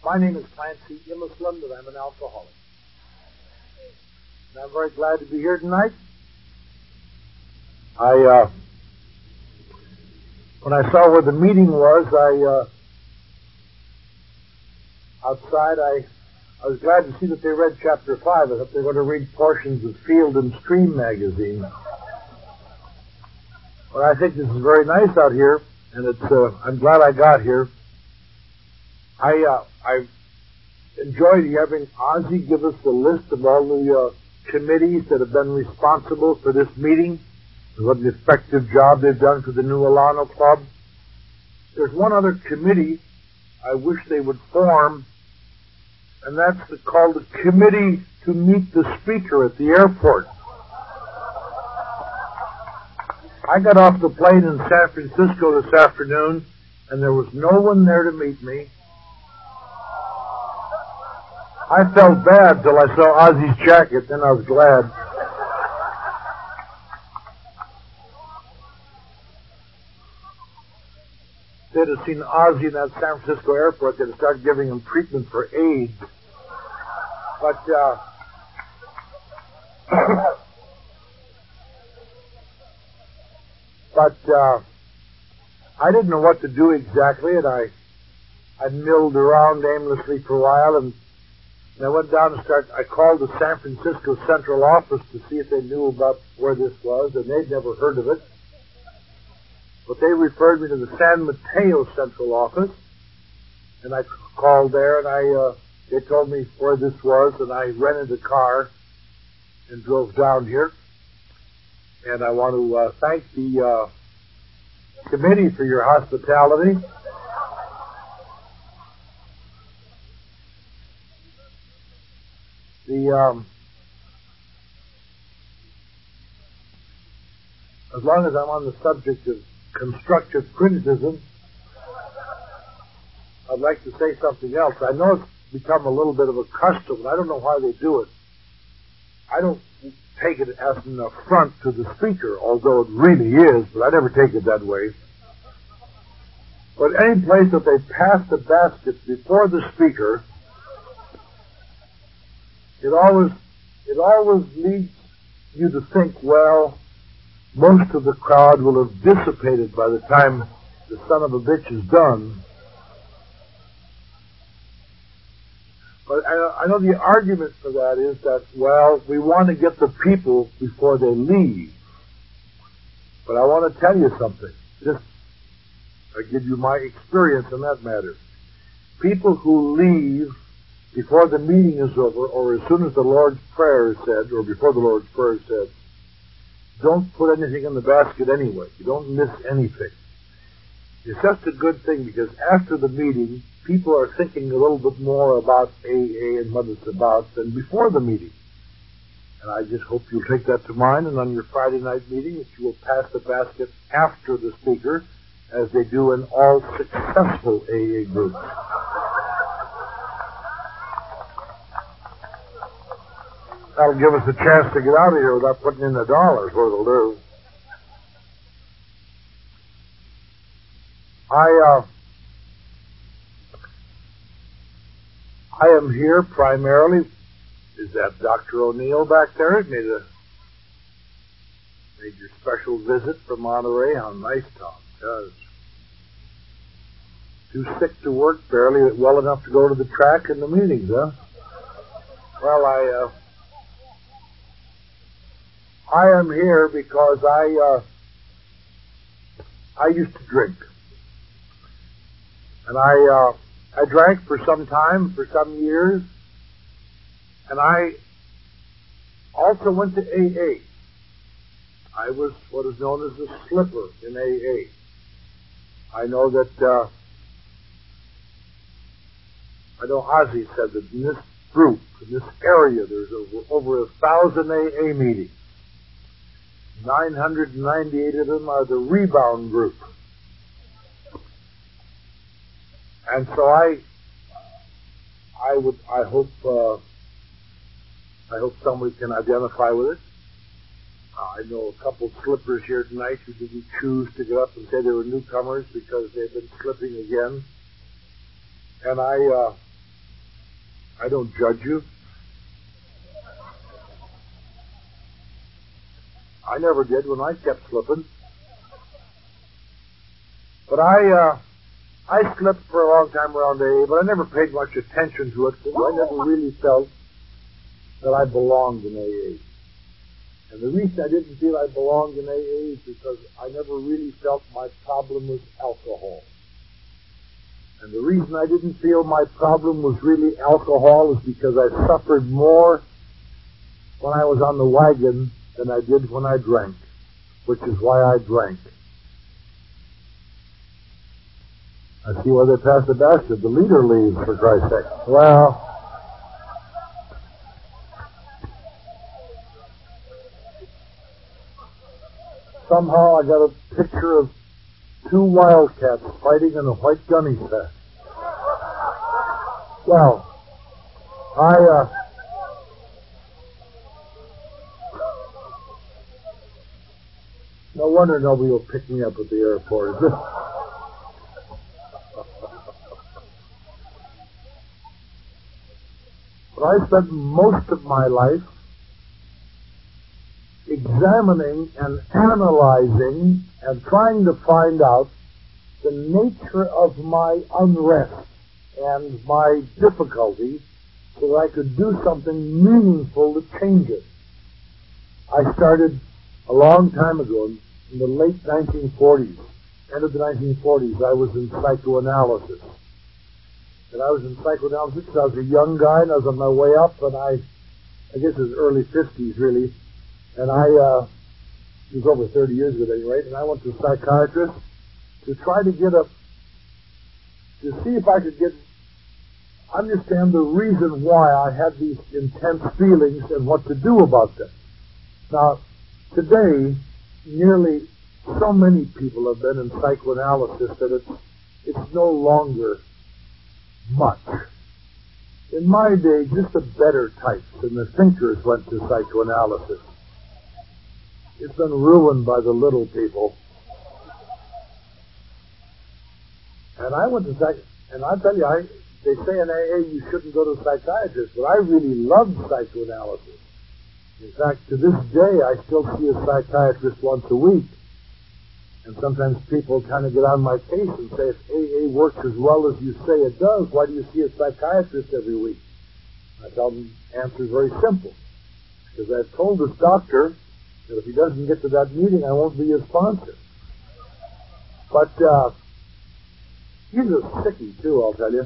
My name is Clancy Immisland, and I'm an alcoholic. And I'm very glad to be here tonight. When I saw where the meeting was, outside, I was glad to see that they read chapter 5. I thought they were going to read portions of Field and Stream magazine. But I think this is very nice out here, and I'm glad I got here. I enjoyed having Ozzie give us the list of all the committees that have been responsible for this meeting, and what an effective job they've done for the New Alano Club. There's one other committee I wish they would form, and that's called the Committee to Meet the Speaker at the Airport. I got off the plane in San Francisco this afternoon, and there was no one there to meet me. I felt bad till I saw Ozzie's jacket, then I was glad. If they'd have seen Ozzie in that San Francisco airport, they'd have started giving him treatment for AIDS. But, I didn't know what to do exactly, and I milled around aimlessly for a while, and I went down and I called the San Francisco Central Office to see if they knew about where this was, and they'd never heard of it. But they referred me to the San Mateo Central Office, and I called there, and they told me where this was, and I rented a car and drove down here. And I want to thank the committee for your hospitality. As long as I'm on the subject of constructive criticism, I'd like to say something else. I know it's become a little bit of a custom, and I don't know why they do it. I don't take it as an affront to the speaker, although it really is, but I never take it that way. But any place that they pass the basket before the speaker, it always leads you to think, well, most of the crowd will have dissipated by the time the son of a bitch is done. But I know the argument for that is that, well, we want to get the people before they leave. But I want to tell you something. I give you my experience in that matter. People who leave before the meeting is over, or as soon as the Lord's Prayer is said, or before the Lord's Prayer is said, don't put anything in the basket anyway. You don't miss anything. It's just a good thing, because after the meeting, people are thinking a little bit more about AA and what it's about than before the meeting. And I just hope you'll take that to mind, and on your Friday night meeting, that you will pass the basket after the speaker, as they do in all successful AA groups. That'll give us a chance to get out of here without putting in the dollars, what it'll do. I am here primarily. Is that Dr. O'Neill back there? Made your special visit from Monterey. How nice, Tom. Does. Too sick to work, barely well enough to go to the track and the meetings, huh? Well, I am here because I used to drink. And I drank for some time, for some years, and I also went to AA. I was what is known as a slipper in AA. I know that, I know Ozzie said that in this group, in this area, there's over 1,000 AA meetings. 998 of them are the rebound group. And so I hope somebody can identify with it. I know a couple of slippers here tonight who didn't choose to get up and say they were newcomers because they've been slipping again. And I don't judge you. I never did when I kept slipping. But I slipped for a long time around AA, but I never paid much attention to it because I never really felt that I belonged in AA. And the reason I didn't feel I belonged in AA is because I never really felt my problem was alcohol. And the reason I didn't feel my problem was really alcohol is because I suffered more when I was on the wagon than I did when I drank, which is why I drank. I see why they passed the basket. The leader leaves, for Christ's sake. Well, somehow I got a picture of two wildcats fighting in a white gunny sack. Well, no wonder nobody will pick me up at the airport. But I spent most of my life examining and analyzing and trying to find out the nature of my unrest and my difficulty so that I could do something meaningful to change it. I started a long time ago, in the late 1940s, end of the 1940s, I was in psychoanalysis. And I was in psychoanalysis because I was a young guy and I was on my way up, and I guess it was early 50s really, and it was over 30 years ago at any rate, and I went to a psychiatrist to try to see if I could understand the reason why I had these intense feelings and what to do about them. Now, today, nearly so many people have been in psychoanalysis that it's no longer much. In my day, just the better types and the thinkers went to psychoanalysis. It's been ruined by the little people. And I went to and I tell you, they say in AA you shouldn't go to a psychiatrist, but I really loved psychoanalysis. In fact, to this day, I still see a psychiatrist once a week. And sometimes people kind of get on my case and say, if AA works as well as you say it does, why do you see a psychiatrist every week? I tell them the answer is very simple. Because I've told this doctor that if he doesn't get to that meeting, I won't be his sponsor. But he's a sickie, too, I'll tell you.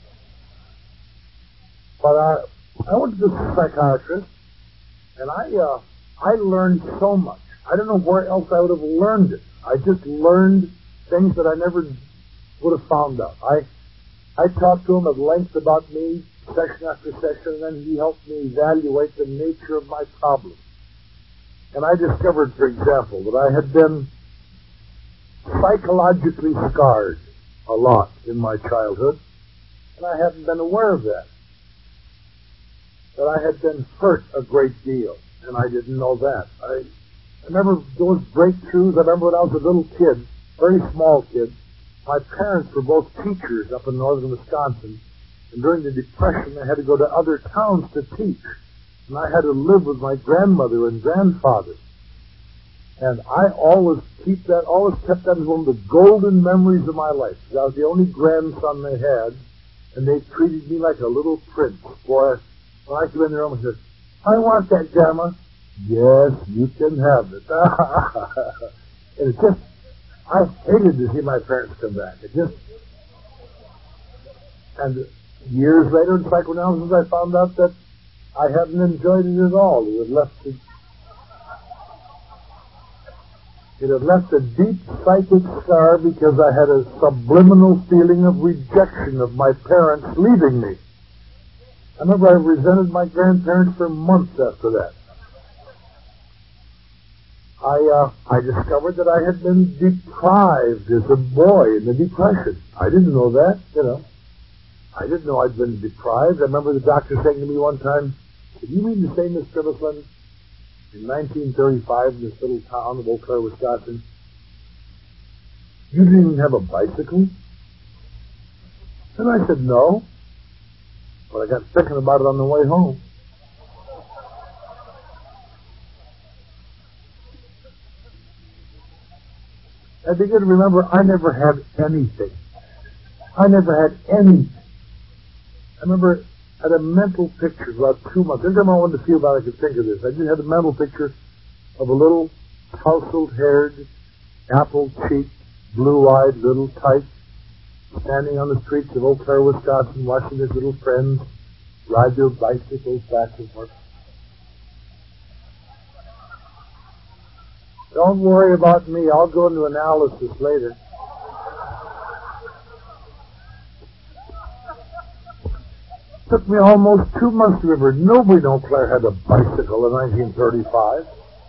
But I went to this psychiatrist, and I learned so much. I don't know where else I would have learned it. I just learned things that I never would have found out. I talked to him at length about me, session after session, and then he helped me evaluate the nature of my problem. And I discovered, for example, that I had been psychologically scarred a lot in my childhood, and I hadn't been aware of that. That I had been hurt a great deal, and I didn't know that. I remember those breakthroughs. I remember when I was a little kid, very small kid, my parents were both teachers up in northern Wisconsin, and during the Depression I had to go to other towns to teach, and I had to live with my grandmother and grandfather. And I always kept that as one of the golden memories of my life. I was the only grandson they had, and they treated me like a little prince. Boy, when I came in the room and said, I want that, Grandma. Yes, you can have it. And it's just, I hated to see my parents come back. And years later in psychoanalysis, I found out that I hadn't enjoyed it at all. It had left a deep psychic scar because I had a subliminal feeling of rejection of my parents leaving me. I remember I resented my grandparents for months after that. I discovered that I had been deprived as a boy in the Depression. I didn't know that, I didn't know I'd been deprived. I remember the doctor saying to me one time, did you mean to say, Miss Trivesland, in 1935 in this little town of Eau Claire, Wisconsin, you didn't even have a bicycle? And I said, no. But I got thinking about it on the way home. I begin to remember I never had anything. I never had anything. I remember I had a mental picture about 2 months. Every time I wanted to feel bad, I could think of this. I just had a mental picture of a little tousled-haired, apple-cheeked, blue-eyed little tyke standing on the streets of Eau Claire, Wisconsin, watching his little friends ride their bicycles back and forth. Don't worry about me. I'll go into analysis later. It took me almost 2 months to remember. Nobody in Eau Claire had a bicycle in 1935.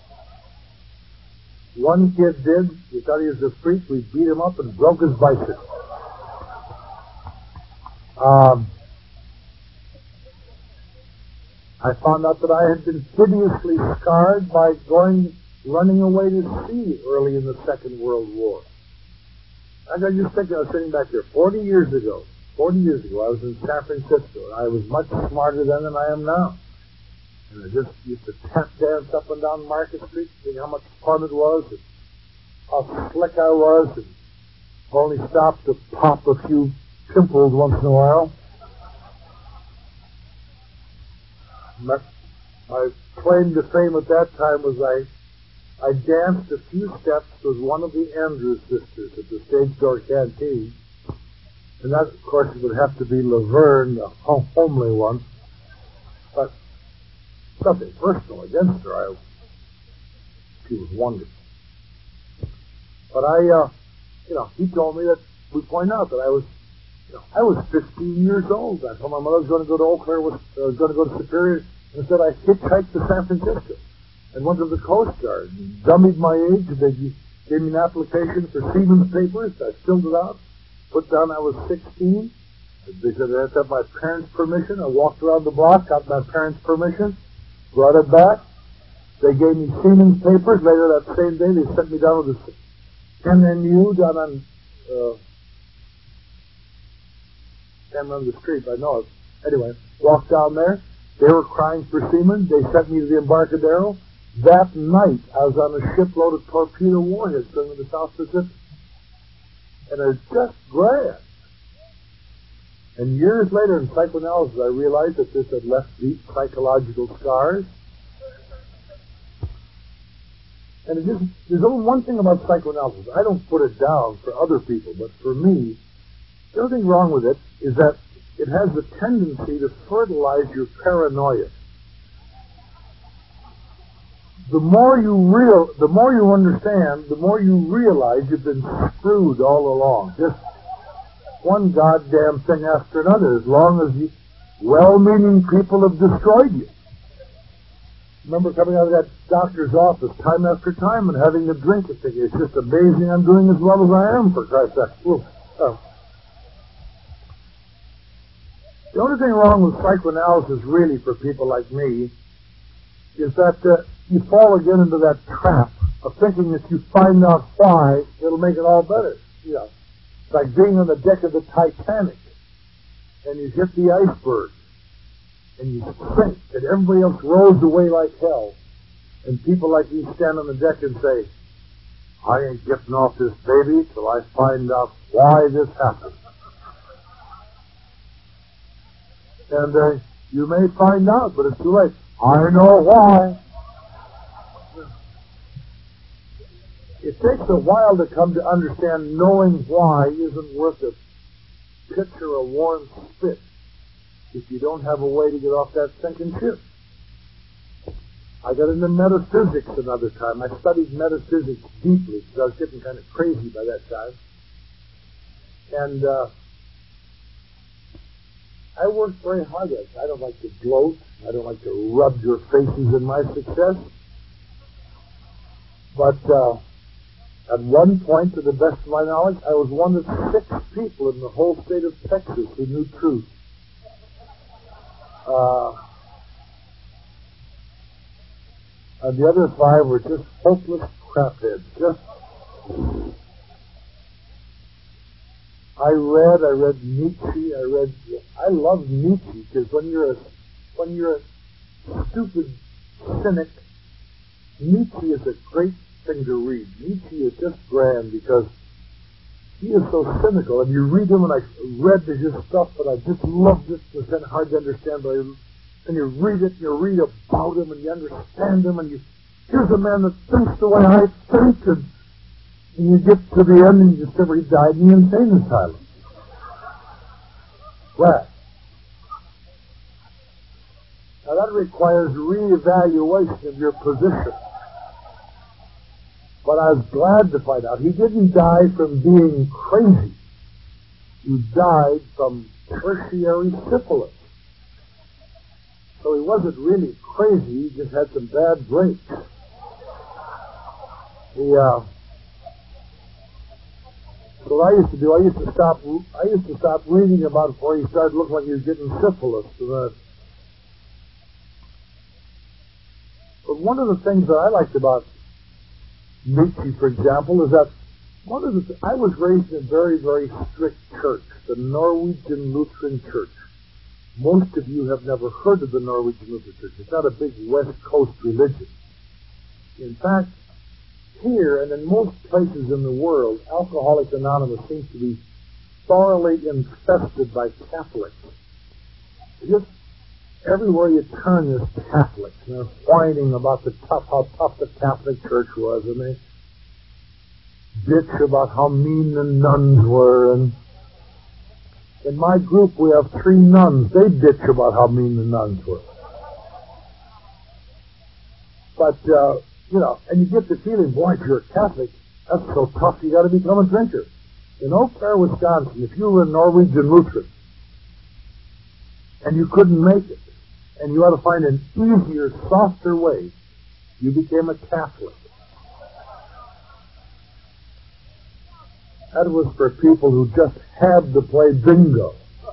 One kid did. We thought he was a freak. We beat him up and broke his bicycle. I found out that I had been hideously scarred by running away to sea early in the Second World War. I just think I was sitting back there 40 years ago, I was in San Francisco, and I was much smarter then than I am now. And I just used to tap dance up and down Market Street, seeing how much fun it was, and how slick I was, and only stopped to pop a few pimples once in a while. My claim to fame at that time was I danced a few steps with one of the Andrews sisters at the Stage Door Canteen. And that, of course, would have to be Laverne, the homely one. But nothing personal against her. She was wonderful. But he told me that, we point out that I was 15 years old. I told my mother I was going to go to Eau Claire, I was going to go to Superior, and said I hitchhiked to San Francisco and went to the Coast Guard and dummied my age. They gave me an application for Siemens papers. I filled it out, put down I was 16. They said I had to have my parents' permission. I walked around the block, got my parents' permission, brought it back. They gave me Siemens papers. Later that same day, they sent me down to the NNU down on can't remember the street, I know it. Anyway, walked down there. They were crying for Siemens. They sent me to the Embarcadero. That night, I was on a shipload of torpedo warheads going to the South Pacific. And it was just grand. And years later in psychoanalysis, I realized that this had left deep psychological scars. And there's only one thing about psychoanalysis. I don't put it down for other people, but for me, the only thing wrong with it is that it has the tendency to fertilize your paranoia. The more you understand, the more you realize you've been screwed all along. Just one goddamn thing after another, as long as well-meaning people have destroyed you. Remember coming out of that doctor's office time after time and having a drink and thinking, it's just amazing I'm doing as well as I am, for Christ's sake. The only thing wrong with psychoanalysis, really, for people like me, is that you fall again into that trap of thinking that you find out why, it'll make it all better. It's like being on the deck of the Titanic, and you hit the iceberg, and you sink, and everybody else rows away like hell, and people like you stand on the deck and say, I ain't getting off this baby till I find out why this happened. And you may find out, but it's too late. I know why. It takes a while to come to understand knowing why isn't worth a pitch or a warm spit if you don't have a way to get off that sinking ship. I got into metaphysics another time. I studied metaphysics deeply because I was getting kind of crazy by that time. And I worked very hard at it. I don't like to gloat. I don't like to rub your faces in my success. But at one point, to the best of my knowledge, I was one of 6 people in the whole state of Texas who knew truth. And the other 5 were just hopeless crapheads. I read Nietzsche. I love Nietzsche because when you're a stupid cynic, Nietzsche is a great thing to read. Nietzsche is just grand because he is so cynical, and you read him, and I read his stuff, and I just loved it. It's kind of hard to understand, but and you read it, and you read about him, and you understand him, and here's a man that thinks the way I think, and you get to the end, and you discover he died in the insane asylum. Well, now that requires reevaluation of your position. But I was glad to find out he didn't die from being crazy. He died from tertiary syphilis. So he wasn't really crazy, he just had some bad breaks. So what I used to do, I used to stop reading about it before he started looking like he was getting syphilis. But one of the things that I liked about Nietzsche, for example, is that I was raised in a very, very strict church, the Norwegian Lutheran Church. Most of you have never heard of the Norwegian Lutheran Church. It's not a big West Coast religion. In fact, here and in most places in the world, Alcoholics Anonymous seems to be thoroughly infested by Catholics. Just everywhere you turn, there's Catholics, and they're whining about how tough the Catholic Church was, and they bitch about how mean the nuns were. And in my group, we have 3 nuns. They bitch about how mean the nuns were. But, and you get the feeling, boy, if you're a Catholic, that's so tough, you got to become a drinker. In Eau Claire, Wisconsin, if you were a Norwegian Lutheran, and you couldn't make it, and you had to find an easier, softer way, you became a Catholic. That was for people who just had to play bingo.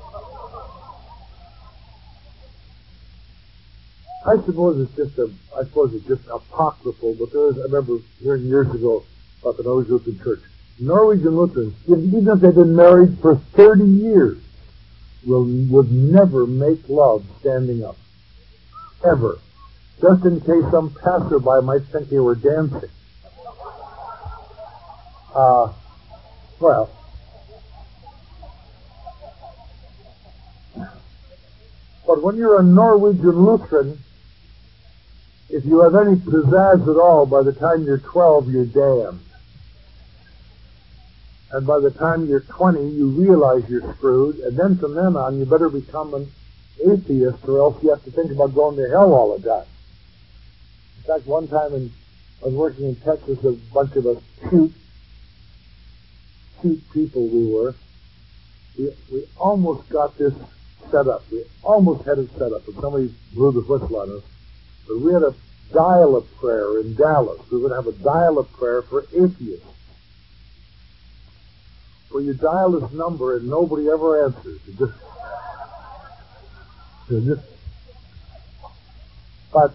I suppose it's just apocryphal, but I remember hearing years ago about the Norwegian Lutheran Church. Norwegian Lutherans, even if they've been married for 30 years, would never make love standing up. Ever. Just in case some passerby might think they were dancing. But when you're a Norwegian Lutheran, if you have any pizzazz at all, by the time you're 12, you're damned. And by the time you're 20, you realize you're screwed, and then from then on, you better become an atheist, or else you have to think about going to hell all the time. In fact, one time I was working in Texas, a bunch of us cute people we were. We almost got this set up. We almost had it set up, but somebody blew the whistle on us. But we had a dial-up prayer in Dallas. We would have a dial-up prayer for atheists, where you dial this number and nobody ever answers. But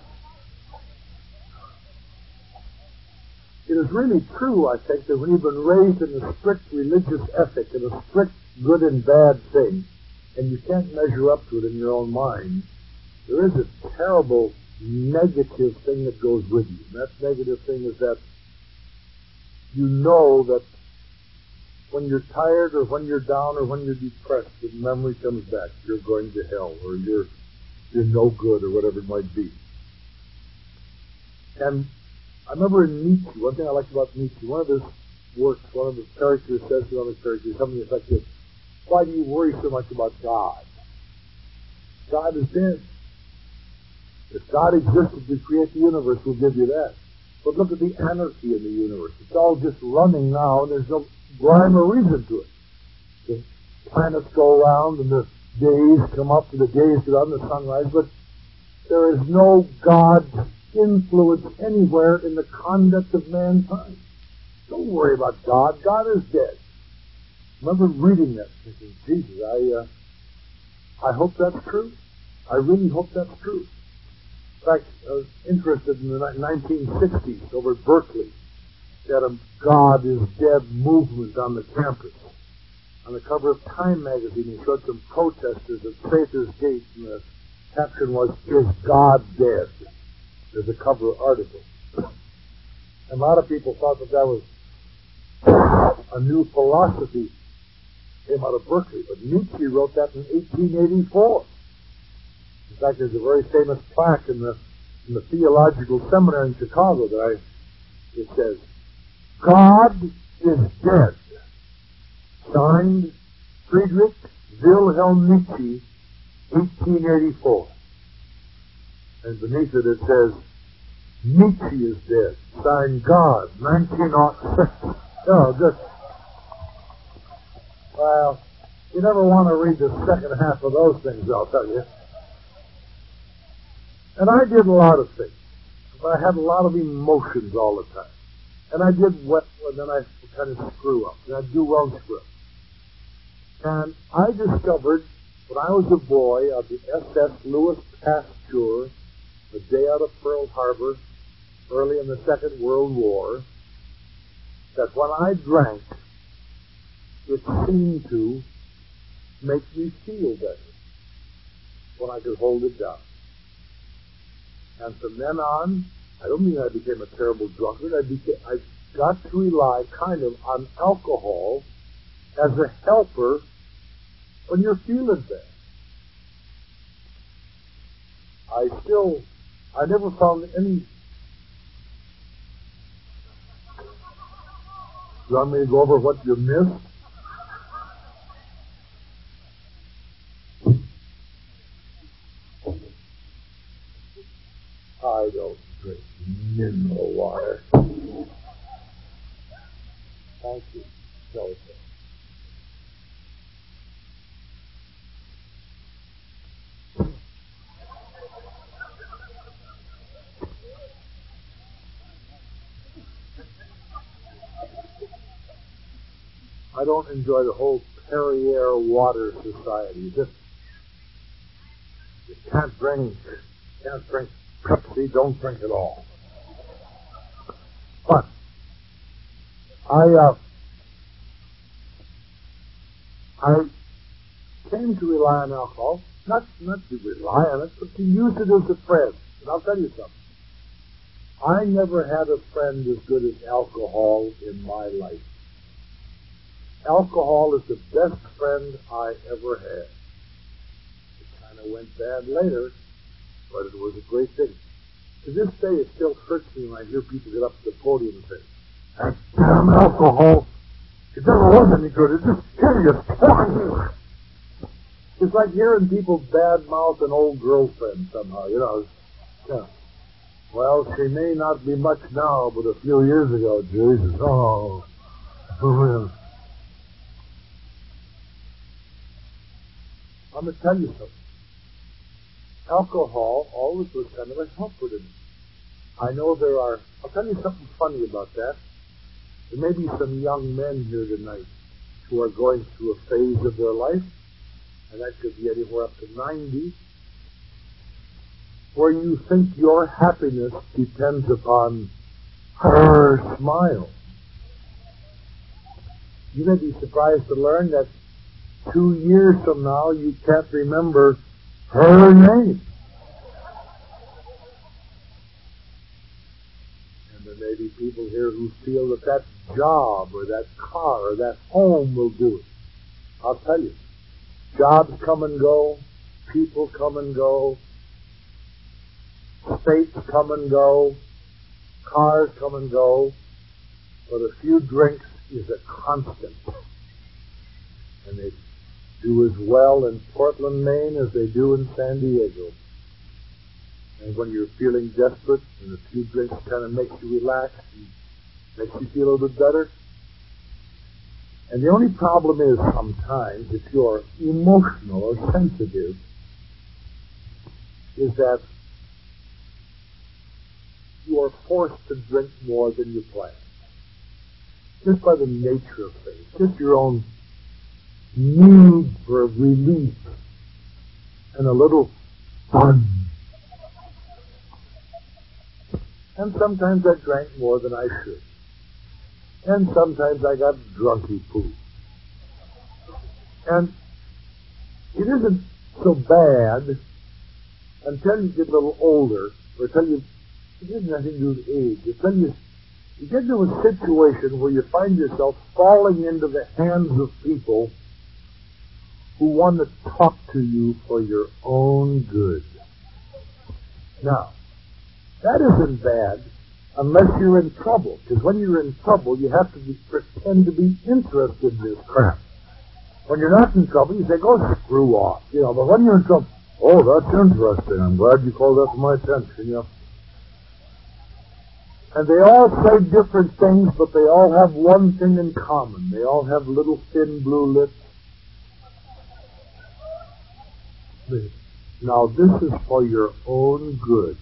it is really true, I think, that when you've been raised in a strict religious ethic and a strict good and bad thing, and you can't measure up to it in your own mind, there is a terrible negative thing that goes with you. And that negative thing is that you know that when you're tired or when you're down or when you're depressed, the memory comes back. You're going to hell, or you're no good, or whatever it might be. And I remember in Nietzsche, one thing I liked about Nietzsche, one of his works, one of his characters says to another character, something effective, why do you worry so much about God? God is dead. If God existed to create the universe, we'll give you that. But look at the anarchy in the universe. It's all just running now, and there's no rhyme or reason to it. The planets go around, and the days come up, and the days go down, the sunrise, but there is no God's influence anywhere in the conduct of mankind. Don't worry about God. God is dead. I remember reading that, thinking, Jesus, I hope that's true. I really hope that's true. In fact, I was interested in the 1960s over at Berkeley. They had a God is Dead movement on the campus. on the cover of Time magazine. He showed some protesters at Prather's Gate, and the caption was, "Is God Dead?" There's a cover article. And a lot of people thought that was a new philosophy came out of Berkeley, but Nietzsche wrote that in 1884. In fact, there's a very famous plaque in the Theological Seminary in Chicago that it says, "God is dead." Signed, Friedrich Wilhelm Nietzsche, 1884. And beneath it says, "Nietzsche is dead." Signed, God, 1906. Oh, just, well, you never want to read the second half of those things, I'll tell you. And I did a lot of things. I had a lot of emotions all the time. And I did well, and then I kind of screw up. And I'd do well and screw up. And I discovered, when I was a boy, on the SS Louis Pasteur, the day out of Pearl Harbor, early in the Second World War, that when I drank, it seemed to make me feel better when I could hold it down. And from then on, I don't mean I became a terrible drunkard. I got to rely kind of on alcohol as a helper when you're feeling bad. I never found any. You want me to go over what you missed? I don't drink mineral water. Thank you. No, I don't enjoy the whole Perrier water society. You can't drink Pepsi, don't drink it all. But I came to rely on alcohol, not to rely on it, but to use it as a friend. And I'll tell you something. I never had a friend as good as alcohol in my life. Alcohol is the best friend I ever had. It kind of went bad later, but it was a great thing. To this day, it still hurts me when I hear people get up to the podium and say, "That damn alcohol, it never was any good. It's just hideous." It's like hearing people badmouth an old girlfriend somehow, you know. Yeah. Well, she may not be much now, but a few years ago, Jesus, oh. I'm going to tell you something. Alcohol always was kind of a helper to me. I know I'll tell you something funny about that. There may be some young men here tonight who are going through a phase of their life, and that could be anywhere up to 90, where you think your happiness depends upon her smile. You may be surprised to learn that 2 years from now you can't remember her name. And there may be people here who feel that job or that car or that home will do it. I'll tell you, jobs come and go, people come and go, states come and go, cars come and go, but a few drinks is a constant. And they do as well in Portland, Maine as they do in San Diego. And when you're feeling desperate and a few drinks kind of makes you relax and makes you feel a little bit better. And the only problem is sometimes, if you're emotional or sensitive, is that you are forced to drink more than you plan. Just by the nature of things. Just your own need for relief and a little fun. And sometimes I drank more than I should. And sometimes I got drunky poo. And it isn't so bad until you get a little older, or until it has nothing to do with age, until you get into a situation where you find yourself falling into the hands of people who want to talk to you for your own good. Now, that isn't bad unless you're in trouble, because when you're in trouble, you have to pretend to be interested in this crap. When you're not in trouble, you say, go screw off, but when you're in trouble, oh, that's interesting, I'm glad you called that to my attention, And they all say different things, but they all have one thing in common. They all have little thin blue lips. Now, this is for your own good.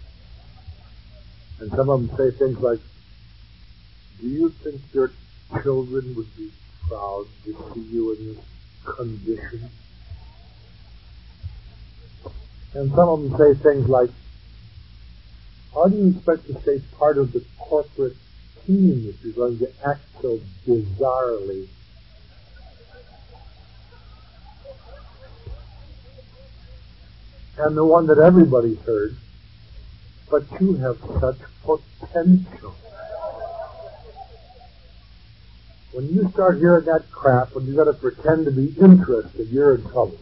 And some of them say things like, do you think your children would be proud to see you in this condition? And some of them say things like, how do you expect to stay part of the corporate team if you're going to act so bizarrely? And the one that everybody's heard, but you have such potential. When you start hearing that crap, when you got to pretend to be interested, you're in trouble.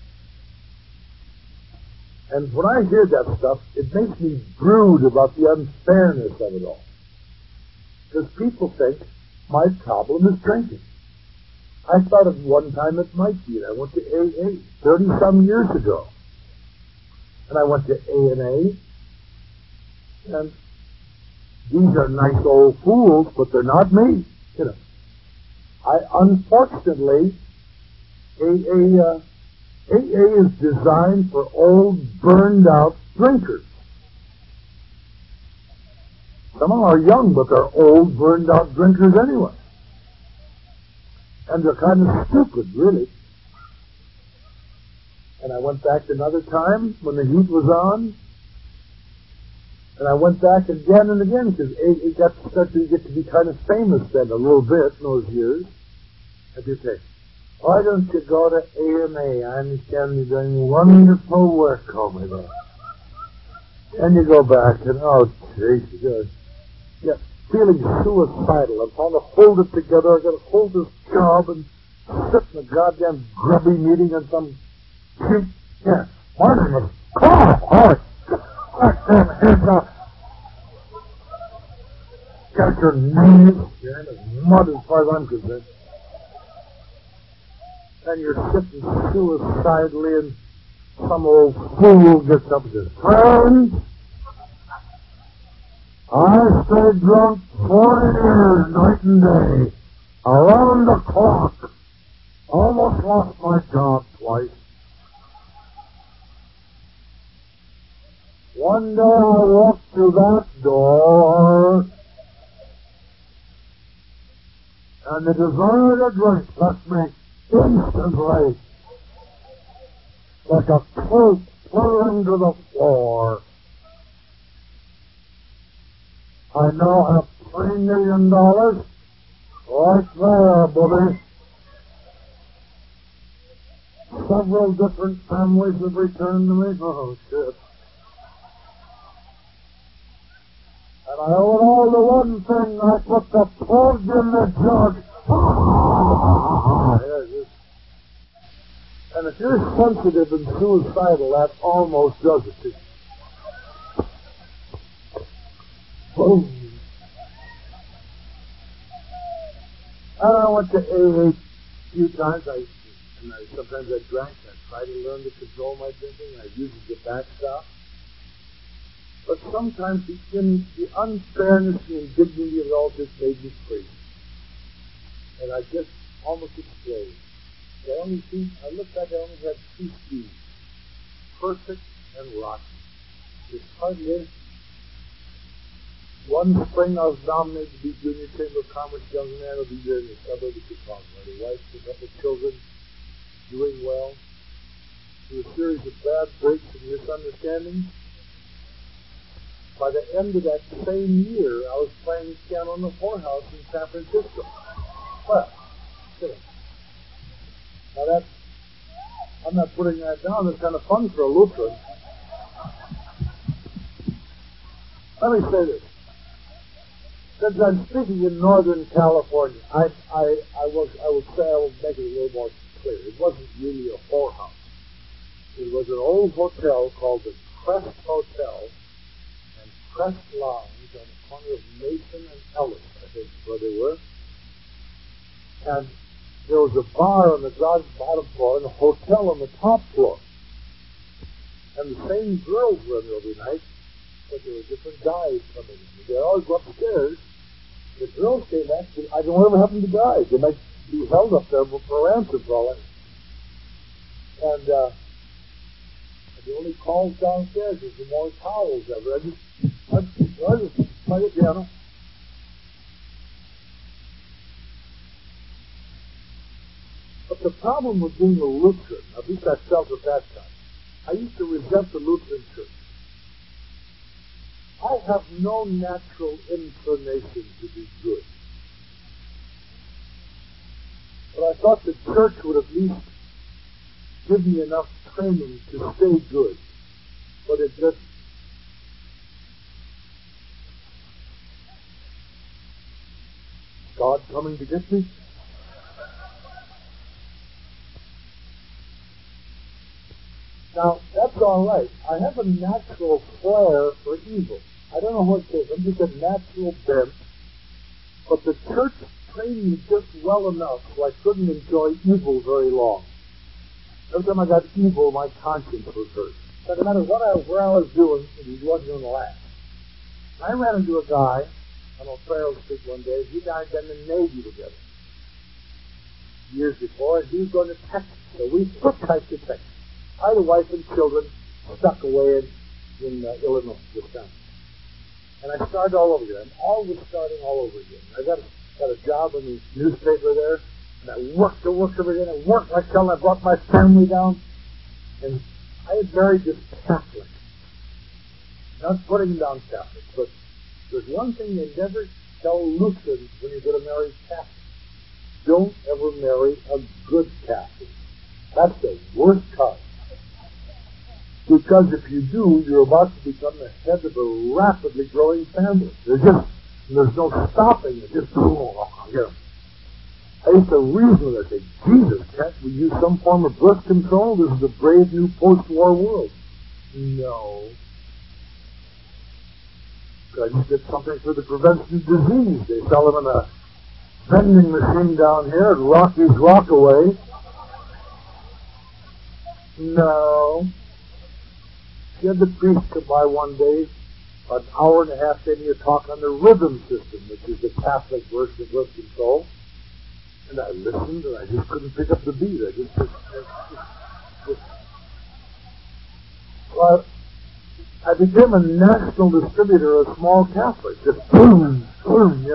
And when I hear that stuff, it makes me brood about the unfairness of it all. Because people think my problem is drinking. I thought at one time it might be. I went to AA 30-some years ago. And I went to A&A. And these are nice old fools, but they're not me. Unfortunately, AA is designed for old, burned-out drinkers. Some of them are young, but they're old, burned-out drinkers anyway. And they're kind of stupid, really. And I went back another time when the heat was on. And I went back again and again, because it started to get to be kind of famous then, a little bit in those years. And you say, why don't you go to AMA? I understand you're doing wonderful work over there. And you go back and, oh, Jesus, feeling suicidal. I'm trying to hold it together. I've got to hold this job and sit in a goddamn grubby meeting and some... my name is Carl. Got your name here in as mud as far as I'm concerned. And you're sitting suicidally, and some old fool gets up and says, friends, I stayed drunk 40 years, night and day, around the clock. Almost lost my job twice. One day I walked through that door, and the desire to drink left me instantly, like a cloak plunged to the floor. I now have $3 million right there, buddy. Several different families have returned to me. Oh, shit. And I owe it all to one thing. I put the plug in the jug. And if you're sensitive and suicidal, that almost does it to you. Boom. And I went to AA a few times. Sometimes I drank. I tried to learn to control my drinking. I usually get back stop. But sometimes the unfairness and indignity of it all just made me crazy. And I just almost exploded. I looked back, I only had two speeds. Perfect and rotten. There's hardly anything. One spring I was nominated to be Junior Chamber of Commerce Young Man of the Year in the suburb of Chicago. I had a wife, a couple of children, doing well. Through a series of bad breaks and misunderstandings. By the end of that same year, I was playing piano in the whorehouse in San Francisco. Well, Now that's, I'm not putting that down. It's kind of fun for a Lutheran. Let me say this. Since I'm speaking in Northern California, I would say I will make it a little more clear. It wasn't really a whorehouse. It was an old hotel called the Crest Hotel and Crest Lounge on the corner of Mason and Ellis, I think is where they were. And there was a bar on the bottom floor and a hotel on the top floor. And the same girls were in there every night, but there were different guys coming in. They always go upstairs. The girls came back. I don't know whatever happened to guys. They might be held up there for ransom for all that. And the only calls downstairs is the more towels ever. I just play the piano. But the problem with being a Lutheran, at least I felt at that time, I used to resent the Lutheran Church. I have no natural inclination to be good. But I thought the church would at least give me enough training to stay good. But it didn't. God coming to get me? Now, that's all right. I have a natural flair for evil. I don't know what it is. I'm just a natural bent. But the church trained me just well enough so I couldn't enjoy evil very long. Every time I got evil, my conscience was hurt. So no matter where I was doing, it wasn't going to last. I ran into a guy on O'Farrell Street one day. He and I had been in the Navy together years before, and he was going to Texas. So we hitchhiked to Texas. I had a wife and children stuck away in Illinois, Wisconsin. And I started all over again. I'm always starting all over again. I got a job in the newspaper there, and I worked every day. I worked like hell, and I brought my family down. And I had married this Catholic. Not putting down Catholics, but there's one thing they never tell Lutherans when you're going to marry Catholics. Don't ever marry a good Catholic. That's the worst kind. Because if you do, you're about to become the head of a rapidly growing family. There's no stopping it. Just, I used to reason with it. I say, Jesus, can't we use some form of birth control? This is a brave new post-war world. No. I just did something for the prevention of disease. They sell them in a vending machine down here at Rocky's Rockaway. No. She had the priest come by one day, an hour and a half, gave me a talk on the rhythm system, which is the Catholic version of birth control. And I listened, and I just couldn't pick up the beat. Well, I became a national distributor of small Catholics. Just boom, boom,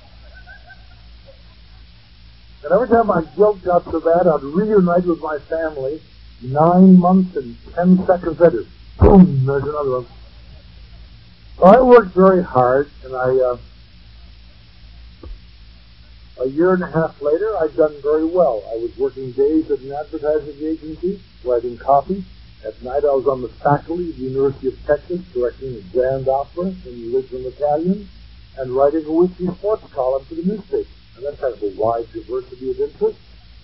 And every time my guilt got so bad, I'd reunite with my family 9 months and 10 seconds later. Boom, there's another one. So I worked very hard, and a year and a half later, I'd done very well. I was working days at an advertising agency, writing copy. At night, I was on the faculty at the University of Texas, directing the Grand Opera in the original Italian, and writing a weekly sports column for the newspaper. And that's kind of a wide diversity of interests.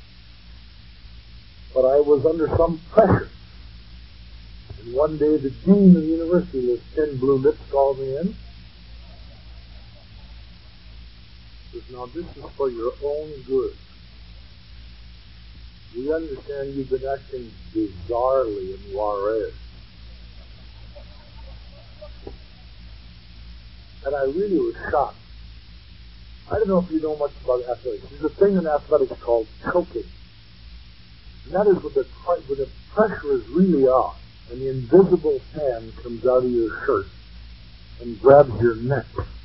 But I was under some pressure. And one day, the dean of the university, this Ken Blumitz, called me in. He says, now this is for your own good. We understand you've been acting bizarrely in Juarez. And I really was shocked. I don't know if you know much about athletics. There's a thing in athletics called choking. And that is when the pressure is really on, and the invisible hand comes out of your shirt and grabs your neck.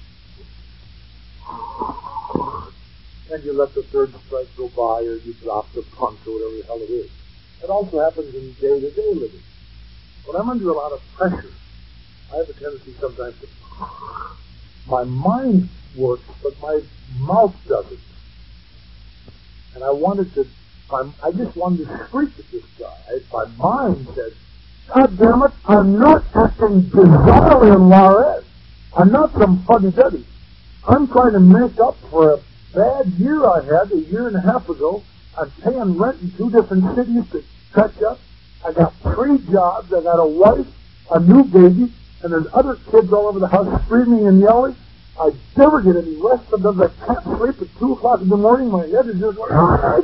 And you let the third strike go by, or you drop the punch, or whatever the hell it is. It also happens in day-to-day living. When I'm under a lot of pressure, I have a tendency sometimes to... My mind works, but my mouth doesn't. And I wanted to I just wanted to screech at this guy. My mind said, God damn it, I'm not acting bizarrely in Juarez. I'm not some fuddy-duddy. I'm trying to make up for a bad year I had a year and a half ago. I'm paying rent in 2 different cities to catch up. I got 3 jobs. I got a wife, a new baby, and there's other kids all over the house screaming and yelling. I never get any rest. Sometimes I can't sleep at 2 o'clock in the morning. My head is just like,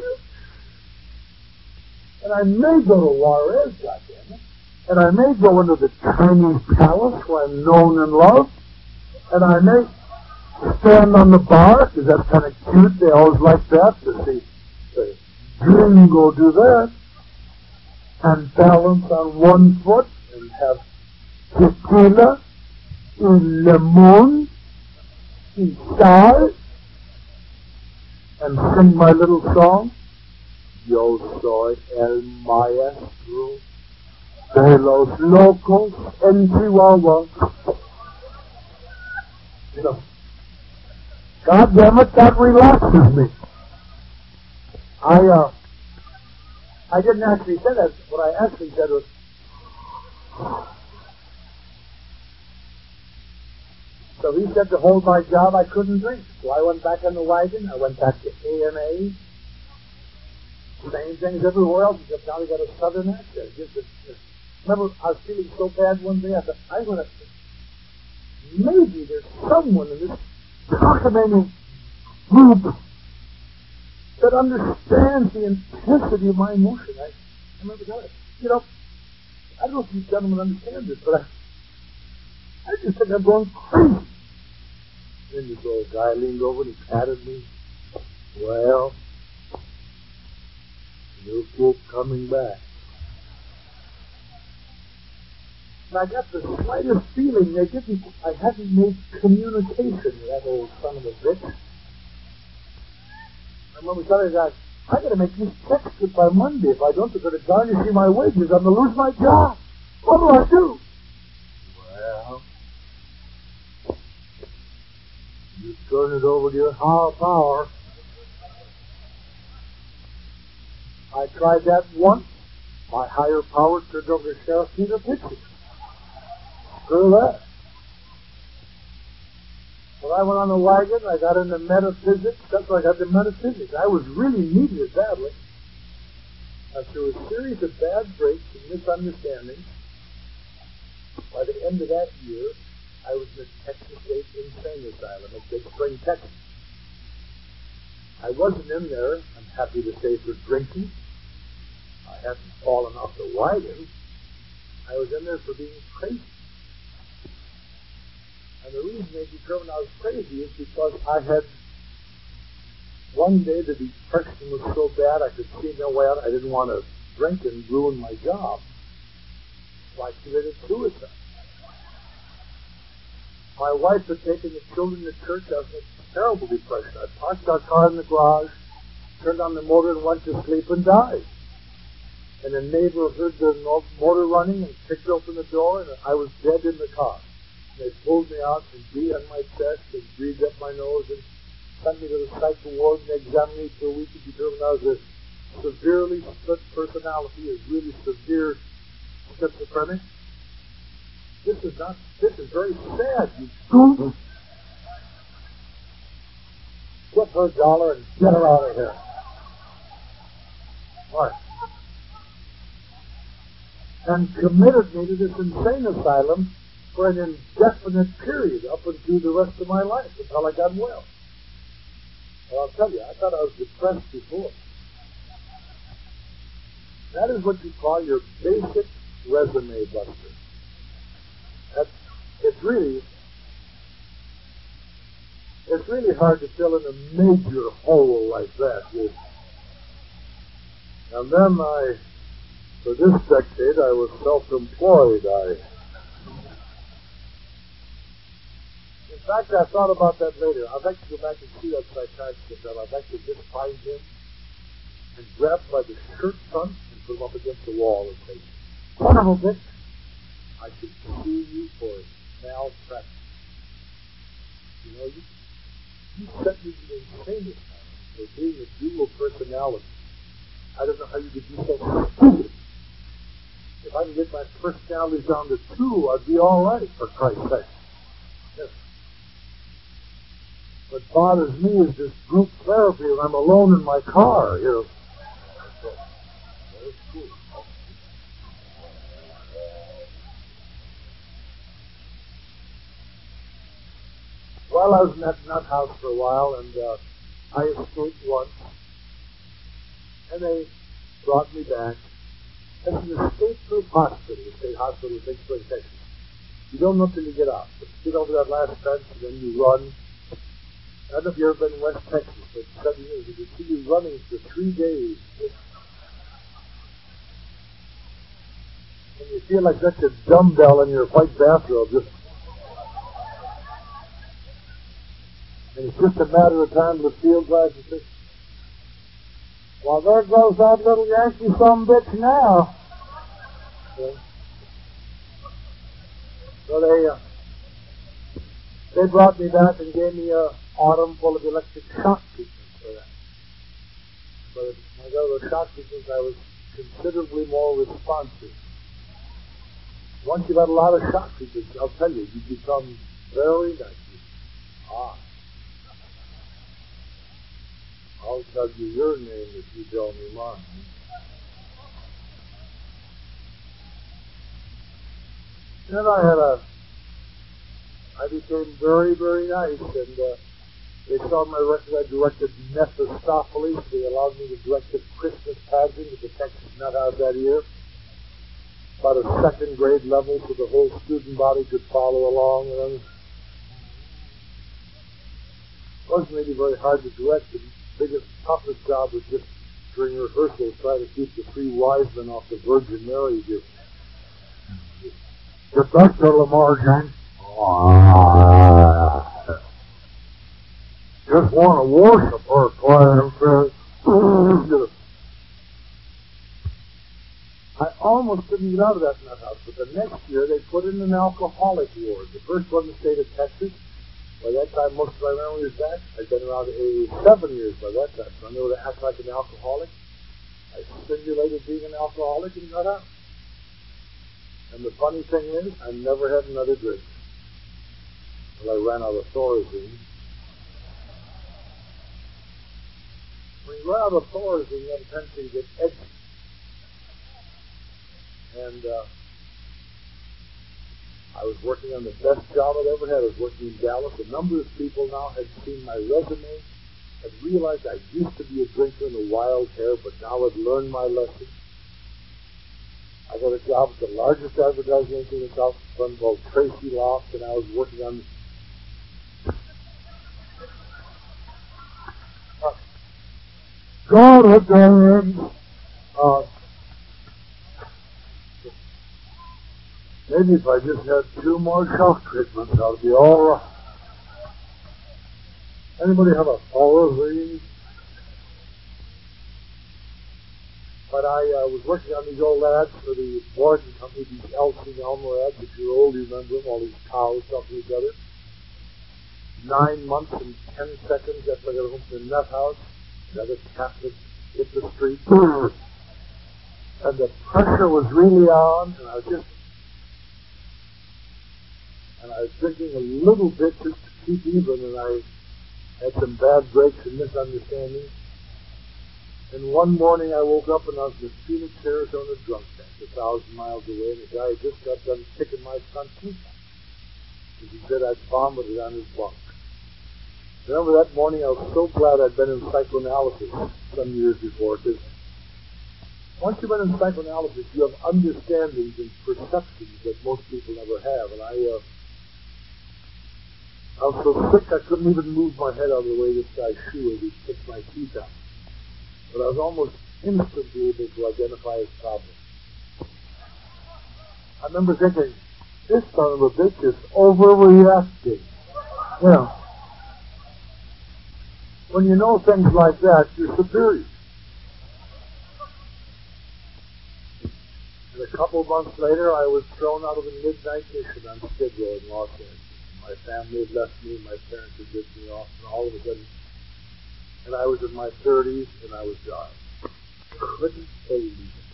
and I may go to Juarez, goddammit. And I may go into the Chinese palace where I'm known and loved. And I may stand on the bar, because that's kind of cute. They always like that, to see the gringo do that. And balance on 1 foot and have tequila, un lemon, y sal, and sing my little song. Yo soy el maestro de los locos en Chihuahua. You know, God damn it, that relaxes me. I didn't actually say that. What I actually said was, so he said to hold my job, I couldn't drink. So I went back on the wagon. I went back to AMA. Same things everywhere else, except now we got a southern accent. Remember, I was feeling so bad one day, I thought, I'm going to, maybe there's someone in this cockamamie group that understands the intensity of my emotion. I remember that. You know, I don't know if you gentlemen understand this, but I just think I'm going crazy. Then this old guy leaned over and he patted me. Well, you'll keep coming back. And I got the slightest feeling I hadn't made communication with that old son of a bitch. And when we started that, I got to make these checks good by Monday. If I don't, they're going to garnish my wages. I'm going to lose my job. What do I do? Well, you turn it over to your higher power. I tried that once. My higher power turned over to Sheriff Peter Pitcher. Screw that. When I went on the wagon, I got into metaphysics. That's why I got into metaphysics. I was really needed it badly. After a series of bad breaks and misunderstandings, by the end of that year, I was in the Texas State Insane Asylum at Big Spring, Texas. I wasn't in there, I'm happy to say, for drinking. I hadn't fallen off the wagon. I was in there for being crazy. And the reason they determined I was crazy is because I had, one day the depression was so bad I could see no way out. I didn't want to drink and ruin my job. So I committed suicide. My wife had taken the children to church. I was in a terrible depression. I parked our car in the garage, turned on the motor and went to sleep and died. And a neighbor heard the motor running and kicked open the door, and I was dead in the car. They pulled me out and beat on my chest and breathed up my nose and sent me to the psych ward and examined me for a week and determined I was a severely split personality, a really severe schizophrenic. This is very sad, you fool. Get her $1 and get her out of here. What? And committed me to this insane asylum for an indefinite period up until the rest of my life, until I got well. Well, I'll tell you, I thought I was depressed before. That is what you call your basic resume buster. It's really hard to fill in a major hole like that. And then for this decade, I was self-employed. In fact, I thought about that later. I'd like to go back and see that psychiatrist. I'd like to just find him and grab him by the shirt front and put him up against the wall and say, "Son of a bitch, I should sue you for malpractice. You know, you sent me to the insane asylum for being a dual personality. I don't know how you could be so stupid. If I can get my personalities down to 2, I'd be all right, for Christ's sake. Yes. What bothers me is this group therapy when I'm alone in my car, you know. Well, I was in that nut house for a while, and I escaped once, and they brought me back. That's an escape-proof hospital, the state hospital in Big Spring, Texas. You don't know till you get out. But you get over that last fence, and then you run. I don't know if you've ever been in West Texas, but 7 years, you can see you running for 3 days. And you feel like such a dumbbell in your white bathrobe, just. And it's just a matter of time till the field glass and says, well, there goes that little Yankee sumbitch now. Okay. So they brought me back and gave me an autumn full of electric shock treatment for that. But when I got those shock treatments, I was considerably more responsive. Once you've had a lot of shock treatments, I'll tell you, you become very nice. I'll tell you your name if you tell me mine. Then I became very, very nice, and they saw my record. I directed Mephistopheles. They allowed me to direct the Christmas pageant at the Texas Nut House that year. About a second grade level so the whole student body could follow along. And it wasn't really very hard to direct. The biggest, toughest job was just during rehearsals try to keep the 3 wise men off the Virgin Mary gift. Get back to Lamar, Jane. Just want to worship her, Clarence. I almost didn't get out of that nut house, but the next year they put in an alcoholic ward. The first one in the state of Texas. By that time, most of my memory is back. I'd been around 7 years by that time, so I knew to act like an alcoholic. I simulated being an alcoholic and got out. And the funny thing is, I never had another drink. Well, I ran out of Thorazine. When you run out of Thorazine, you have a tendency to get edgy. And I was working on the best job I'd ever had. I was working in Dallas. A number of people now had seen my resume, had realized I used to be a drinker in the wild hair, but now I'd learned my lesson. I got a job at the largest advertising agency in the South, a firm called Tracy Loft, and I was working on God had done. Maybe if I just had 2 more shock treatments, I'd be all right. Anybody have a Thorazine? But I was working on these old ads for the Morgan Company, these Elsie and Elmer ads. If you're old, you remember them, all these cows talking to each other. 9 months and 10 seconds after I got home from the nut house, another Catholic hit the street. And the pressure was really on, and I was drinking a little bit just to keep even, and I had some bad breaks and misunderstandings. And one morning I woke up and I was in the Phoenix, Arizona drunk tank, 1,000 miles away, and the guy had just got done kicking my front teeth. And he said I'd vomited on his bunk. Remember that morning I was so glad I'd been in psychoanalysis some years before, because once you've been in psychoanalysis, you have understandings and perceptions that most people never have. And I was so sick I couldn't even move my head out of the way this guy's shoe as he kicked my teeth out. But I was almost instantly able to identify his problem. I remember thinking, this son of a bitch is overreacting. You know, when you know things like that, you're superior. And a couple months later, I was thrown out of the midnight mission on Skid Row in Los Angeles. My family had left me, my parents had ripped me off, and all of a sudden, and I was in my 30s, and I was dying. couldn't believe it.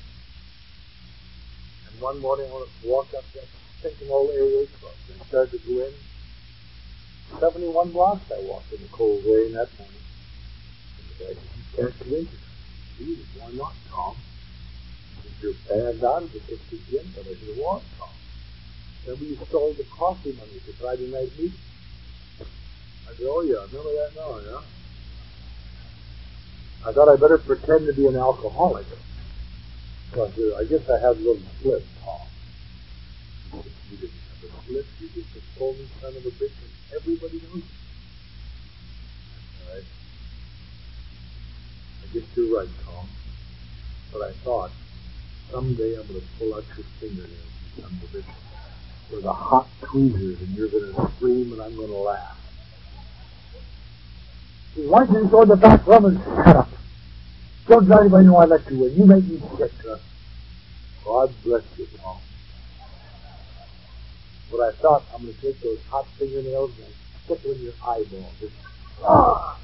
And one morning I walked up that stinking old AA club and I started to go in. 71 blocks I walked in the cold rain that morning. And the guy said, "You can't get into it." "Gee, why not, Tom?" He said, "You're banned on for 60 p.m. But I said, "What, Tom?" "Remember you stole the coffee money for Friday night meeting?" I said, "Oh yeah, I remember that now, yeah." I thought I'd better pretend to be an alcoholic. So I said, "I guess I had a little slip, Tom." He said, "You didn't have a slip, you just a stolen son of a bitch, and everybody knows it." All right. "I guess you're right, Tom. But I thought, someday I'm going to pull out your fingernails, you son of a bitch, with a hot tweezers, and you're going to scream and I'm going to laugh." He said, "Why don't you go in the back room and shut up? Don't let anybody know I let you in. You make me sick, huh?" "God bless you, Tom." But I thought, I'm going to take those hot fingernails and stick them in your eyeball. Just, ah!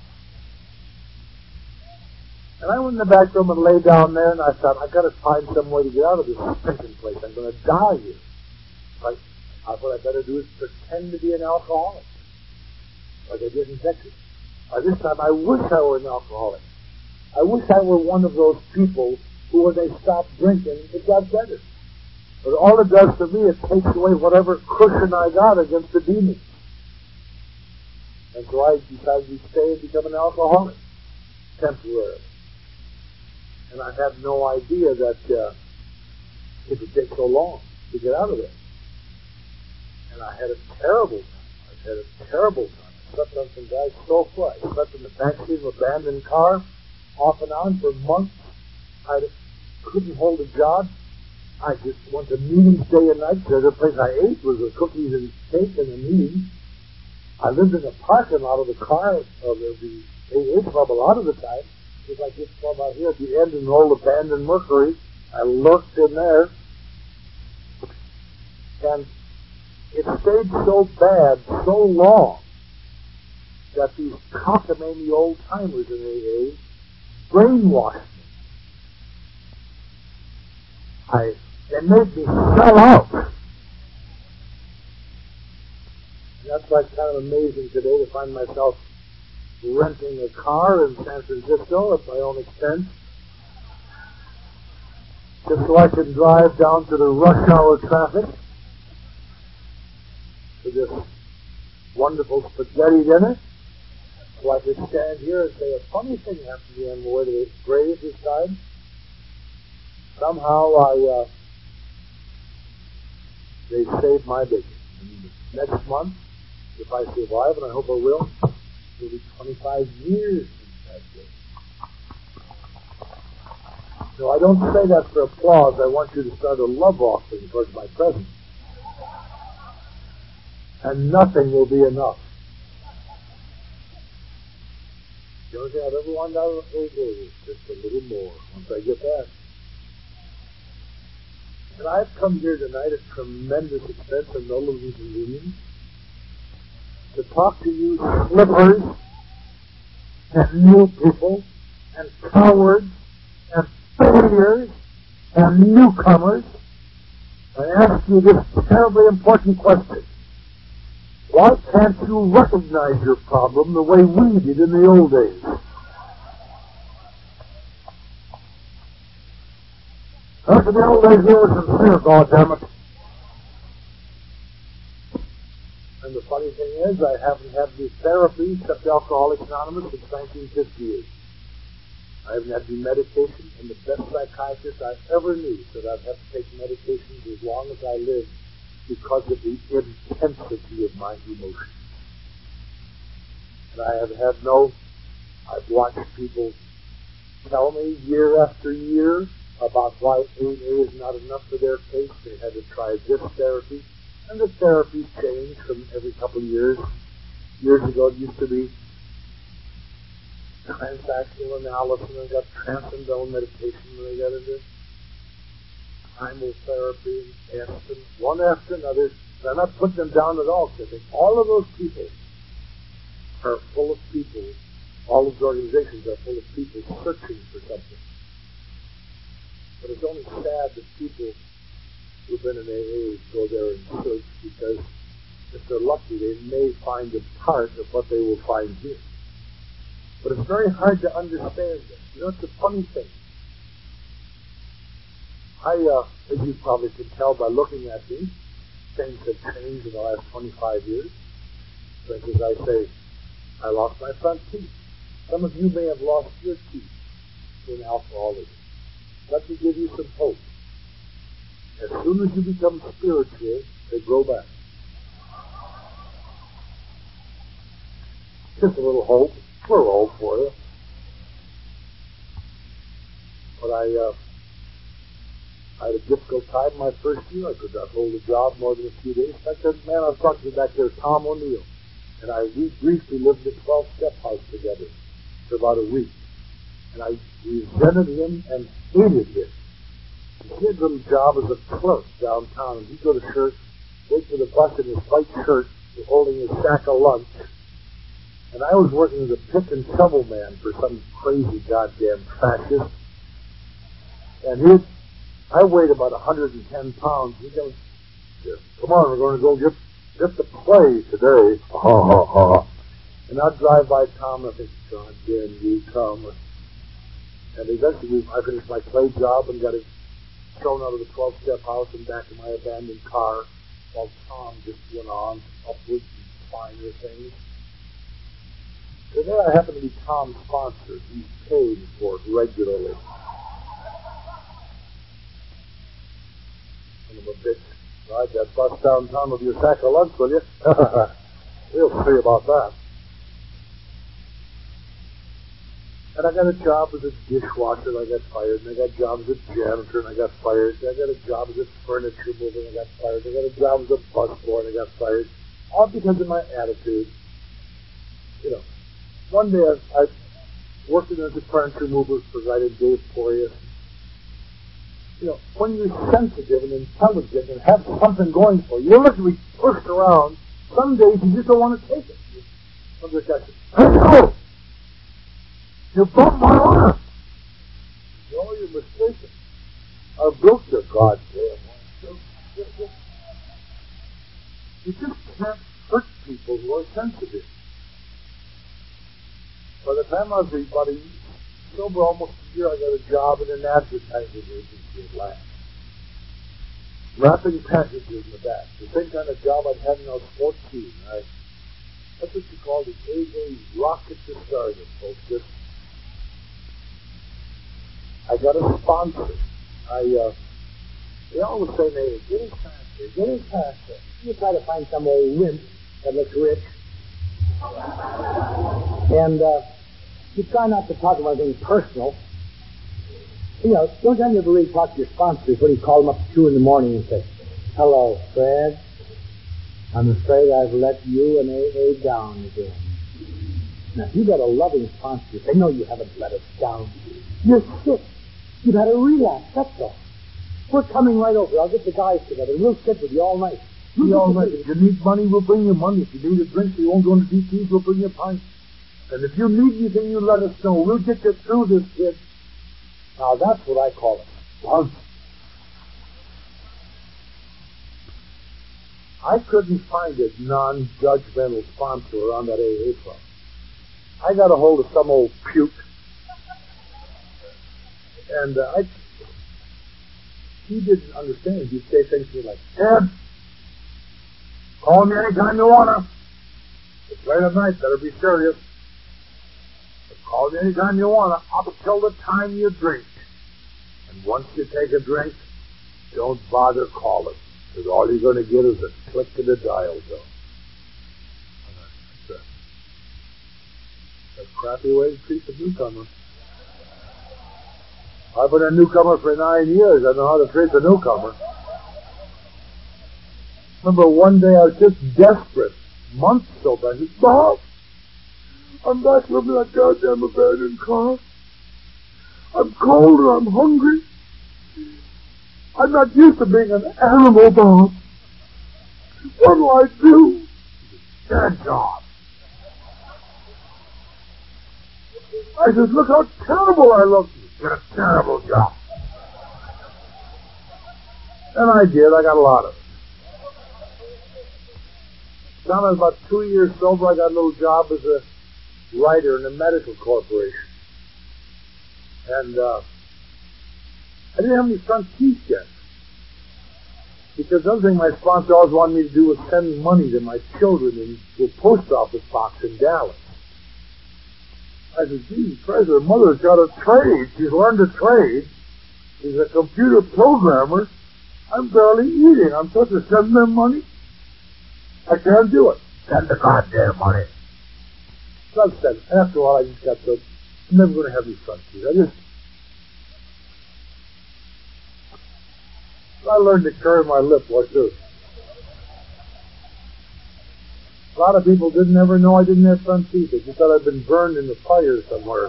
And I went in the back room and lay down there, and I thought, I've got to find some way to get out of this stinking place. I'm going to die here. Right? What I better do is pretend to be an alcoholic, like I did in Texas. This time, I wish I were an alcoholic. I wish I were one of those people who, when they stopped drinking, it got better. But all it does to me, it takes away whatever cushion I got against the demons. And so I decided to stay and become an alcoholic, temporarily. And I had no idea that it would take so long to get out of it. And I had a terrible time. I slept on some guy's sofa. I slept in the backseat of an abandoned car, off and on for months. I couldn't hold a job. I just went to meetings day and night. The other place I ate was the cookies and cake and the meetings. I lived in the parking lot of the car of the AA club a lot of the time. Just like this club out here at the end in an old abandoned Mercury. I lurked in there. And it stayed so bad so long that these cockamamie old-timers in AA brainwashed me. They made me sell out. And that's why it's kind of amazing today to find myself renting a car in San Francisco at my own expense, just so I can drive down to the rush hour traffic to this wonderful spaghetti dinner, so I could stand here and say, a funny thing happened to me on the way to the grave this time. Somehow they saved my bacon. And next month, if I survive, and I hope I will, it'll be 25 years since that day. No, I don't say that for applause. I want you to start a love offering towards my presence. And nothing will be enough. The only thing I've ever wanted out of AA is just a little more once I get that. And I've come here tonight at tremendous expense and no little inconvenience to talk to you slippers and new people and cowards and failures and newcomers and ask you this terribly important question. Why can't you recognize your problem the way we did in the old days? After the old days, we were sincere, goddammit. And the funny thing is, I haven't had any therapy except Alcoholics Anonymous since 1958. I haven't had any medication, and the best psychiatrist I ever knew said I'd have to take medications as long as I lived because of the intensity of my emotions. And I have had I've watched people tell me year after year about why AA is not enough for their case. They had to try this therapy. And the therapies change from every couple of years. Years ago it used to be transactional analysis, and they got transcendental meditation, and they got into primal therapy and one after another. I'm not putting them down at all, because all of those people are full of people. All of the organizations are full of people searching for something. But it's only sad that people who've been in AA go there and search, because if they're lucky, they may find a part of what they will find here. But it's very hard to understand this. You know, it's a funny thing. As you probably can tell by looking at me, things have changed in the last 25 years. For instance, I say, I lost my front teeth. Some of you may have lost your teeth in alcoholism. Let me give you some hope. As soon as you become spiritual, they grow back. Just a little hope. We're old for you. But I had a difficult time my first year. I could not hold a job more than a few days. I said, man, I was talking to back there, Tom O'Neill. And we briefly lived in a 12-step house together for about a week. And I resented him and hated him. He had a little job as a clerk downtown. And he'd go to church, wait for the bus in his white shirt, holding his sack of lunch. And I was working as a pick and shovel man for some crazy goddamn fascist. And I weighed about 110 pounds. He goes, come on, we're going to go get the play today. And I'd drive by Tom and I think, God damn you, Tom. And eventually I finished my clay job and got it thrown out of the 12-step house and back in my abandoned car while Tom just went on upwards and finer things. And then I happened to be Tom's sponsor. He paid for it regularly. Son of a bitch. Right, that bust down Tom of your sack of lunch, will you? We'll see about that. And I got a job as a dishwasher, and I got fired. And I got jobs as a janitor, and I got fired. And I got a job as a furniture mover, and I got fired. I got a job as a busboy, and I got fired. All because of my attitude. You know, one day I worked as a furniture mover for a guy named Dave Porius. You know, when you're sensitive and intelligent and have something going for you, you're looking to be pushed around. Some days you just don't want to take it. Some guy says, "Hey, no! You broke my arm!" No, you're mistaken. I broke your goddamn arm. You just can't hurt people who are sensitive. By the time I was about sober almost a year, I got a job in an advertising agency at last. Wrapping packages in the back. The same kind of job I'd had when I was 14. That's what you call the AA rocket to stardom, folks. I got a sponsor. They always say, "Hey, getting faster. You try to find some old wimp that looks rich. And you try not to talk about anything personal. You know, don't you ever really talk to your sponsors when you call them up at 2 in the morning and say, 'Hello, Fred. I'm afraid I've let you and AA down again.' Now, if you got a loving sponsor, say, 'No, you haven't let us down. You're sick. You've had a relapse, that's all. We're coming right over. I'll get the guys together. We'll sit with you all night. If you need money, we'll bring you money. If you need a drink, you won't go into DTs, we'll bring you a pint. And if you need anything, you let us know. We'll get you through this, kid.'" Now, that's what I call it. Once. I couldn't find a non-judgmental sponsor around that AA club. I got a hold of some old puke. And he didn't understand. He'd say things to me like, "Ed, call me anytime you want to. It's late at night, better be serious. But call me anytime you want to, up till the time you drink. And once you take a drink, don't bother calling, because all you're going to get is a click of the dial tone." That's a crappy way to treat the newcomer. I've been a newcomer for 9 years. I know how to treat the newcomer. Remember one day I was just desperate. Months sober. I said, "Bob, I'm back living in that goddamn abandoned car. I'm cold and I'm hungry. I'm not used to being an animal, Bob. What'll I do?" "Get a job." I said, "Look how terrible I look." "Get a terrible job." And I did. I got a lot of it. When I was about 2 years sober, I got a little job as a writer in a medical corporation. And I didn't have any front teeth yet. Because the other thing my sponsor always wanted me to do was send money to my children into a post office box in Dallas. I said, Jesus Christ, her mother's got a trade. She's learned a trade. She's a computer programmer. I'm barely eating. I'm supposed to send them money? I can't do it. Send the goddamn money. So I said, after a while, I just got so, I'm never going to have any front teeth. I learned to curve my lip like this. A lot of people didn't ever know I didn't have front teeth. They just thought I'd been burned in the fire somewhere.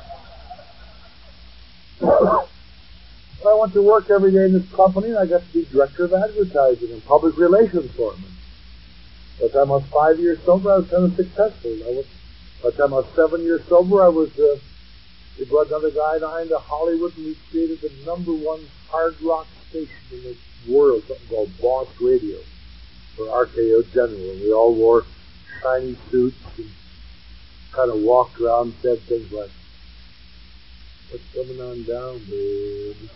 I went to work every day in this company, and I got to be director of advertising and public relations for them. By the time I was 5 years sober, I was kind of successful. By the time I was 7 years sober, they brought another guy behind to Hollywood, and we created the #1 hard rock station in the world, something called Boss Radio, for RKO General. And we all wore shiny suits and kind of walked around and said things like, "What's coming on down, babe?"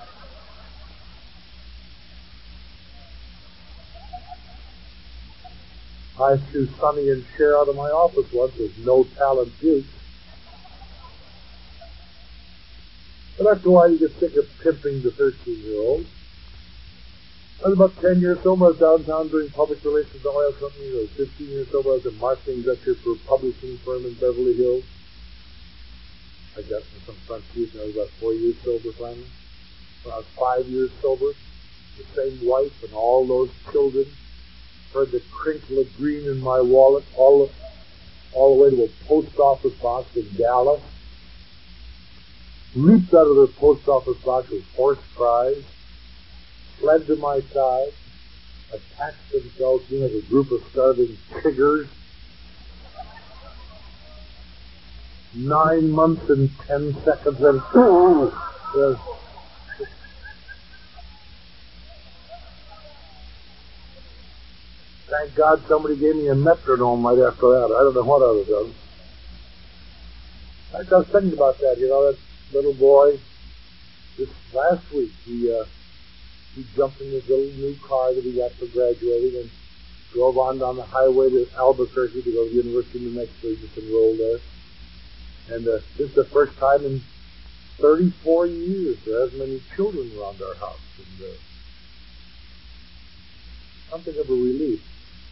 I threw Sonny and Cher out of my office once with no talent juice. But after a while, you get sick of pimping the 13-year-old. I was about 10 years sober. I was downtown doing public relations at the oil company. I was 15 years sober. I was a marketing executive for a publishing firm in Beverly Hills. I got some front teeth, and I was about 4 years sober finally. When I was 5 years sober, the same wife and all those children heard the crinkle of green in my wallet all the way to a post office box in Dallas. Leaped out of the post office box with hoarse cries, fled to my side, attached themselves to me as a group of starving tigers. 9 months and 10 seconds, and thank God somebody gave me a metronome right after that. I don't know what I would have done. I was thinking about that, that little boy, this last week, he jumped in his little new car that he got for graduating and drove on down the highway to Albuquerque to go to the University of New Mexico. He just enrolled there. And this is the first time in 34 years there hasn't been any children around our house. And something of a relief.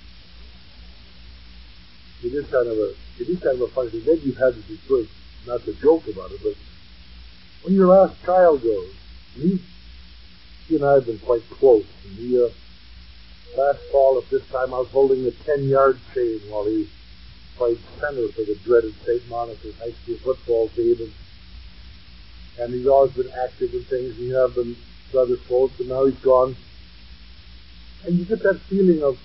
It is kind of a funny thing. Maybe you've had this experience, not to joke about it, but when your last child goes, he and I have been quite close. And last fall at this time, I was holding the 10-yard chain while he played center for the dreaded St. Monica high school football team. And he's always been active in things. And I've been to other sports, and now he's gone. And you get that feeling of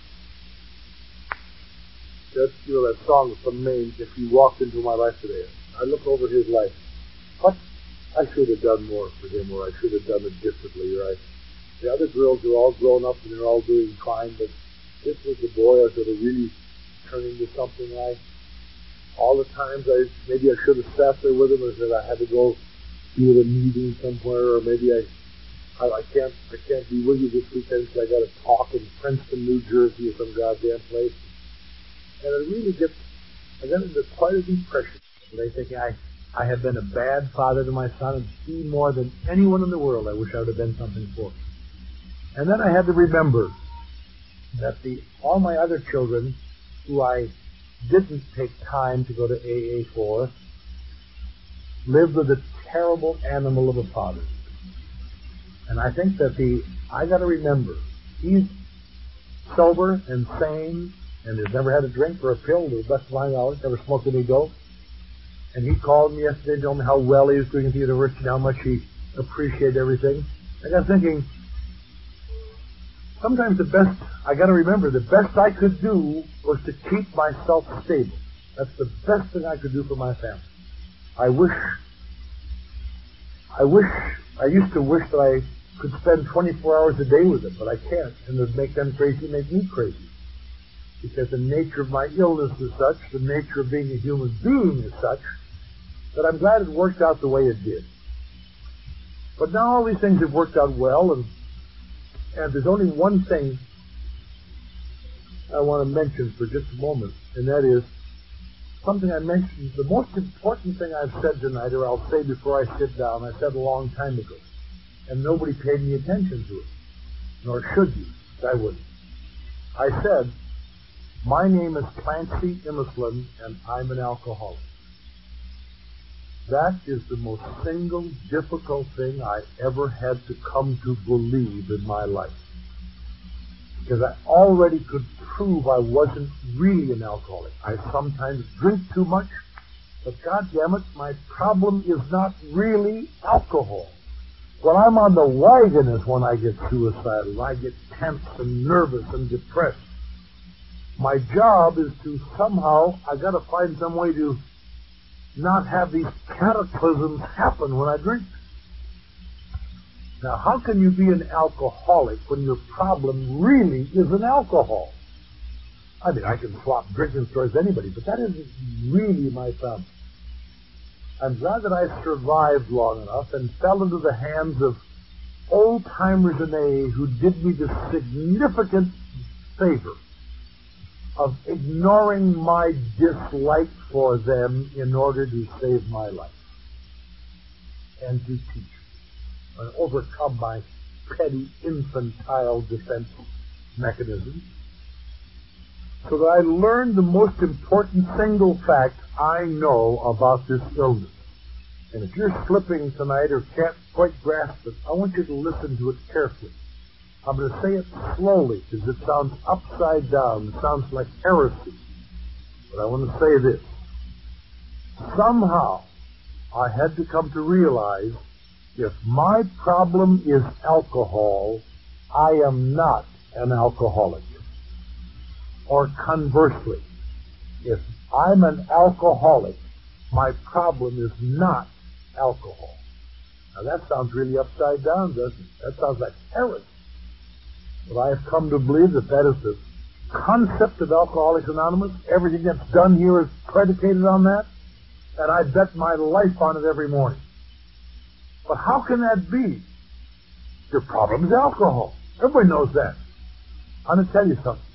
that song from Maine, "If You Walked Into My Life Today." I look over his life. What? I should have done more for him, or I should have done it differently, right? The other girls are all grown up and they're all doing fine, but this was the boy I could have really turned into something like. All the times maybe I should have sat there with him and said I had to go be at a meeting somewhere, or maybe I can't be with you this weekend because I got to talk in Princeton, New Jersey, or some goddamn place. And I got into quite a depression. And I think I have been a bad father to my son, and he, more than anyone in the world, I wish I would have been something for. And then I had to remember that all my other children, who I didn't take time to go to AA for, lived with a terrible animal of a father. And I think that I got to remember, he's sober and sane, and has never had a drink or a pill to the best of my knowledge, never smoked any dope. And he called me yesterday and told me how well he was doing at the university and how much he appreciated everything. I got thinking, sometimes I got to remember, the best I could do was to keep myself stable. That's the best thing I could do for my family. I used to wish that could spend 24 hours a day with them, but I can't. And to make them crazy, make me crazy. Because the nature of my illness is such, the nature of being a human being is such, that I'm glad it worked out the way it did. But now all these things have worked out well, and there's only one thing I want to mention for just a moment, and that is something I mentioned, the most important thing I've said tonight, or I'll say before I sit down, I said a long time ago, and nobody paid any attention to it, nor should you. I wouldn't. I said, my name is Clancy Imislund, and I'm an alcoholic. That is the most single difficult thing I ever had to come to believe in my life. Because I already could prove I wasn't really an alcoholic. I sometimes drink too much, but goddammit, my problem is not really alcohol. When I'm on the wagon is when I get suicidal. I get tense and nervous and depressed. My job is to somehow, I got to find some way to not have these cataclysms happen when I drink. Now, how can you be an alcoholic when your problem really isn't alcohol? I mean, I can swap drinking stores with anybody, but that isn't really my problem. I'm glad that I survived long enough and fell into the hands of old-timers in AA who did me the significant favor of ignoring my dislike for them in order to save my life and to teach and overcome my petty infantile defense mechanisms, so that I learned the most important single fact I know about this illness. And if you're slipping tonight or can't quite grasp it, I want you to listen to it carefully. I'm going to say it slowly because it sounds upside down. It sounds like heresy. But I want to say this. Somehow, I had to come to realize if my problem is alcohol, I am not an alcoholic. Or conversely, if I'm an alcoholic, my problem is not alcohol. Now that sounds really upside down, doesn't it? That sounds like heresy. But I have come to believe that that is the concept of Alcoholics Anonymous. Everything that's done here is predicated on that, and I bet my life on it every morning. But how can that be? Your problem is alcohol. Everybody knows that. I'm going to tell you something.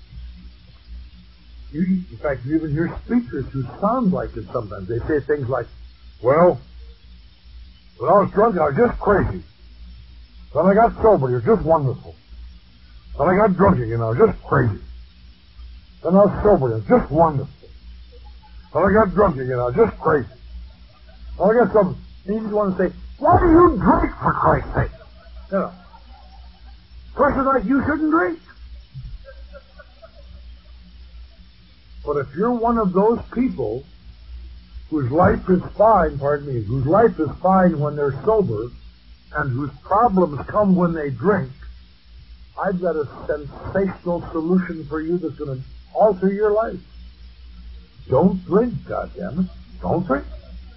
In fact, you even hear speakers who sound like it sometimes. They say things like, well, when I was drunk, I was just crazy. When I got sober, it was just wonderful. When I got drunk again, I was just crazy. Then I was sober, it was just wonderful. When I got drunk again, I was just crazy. When I got sober, and you just want to say, why do you drink, for Christ's sake? You know, persons like you shouldn't drink. But if you're one of those people whose life is fine, whose life is fine when they're sober, and whose problems come when they drink, I've got a sensational solution for you that's going to alter your life. Don't drink, goddammit. Don't drink.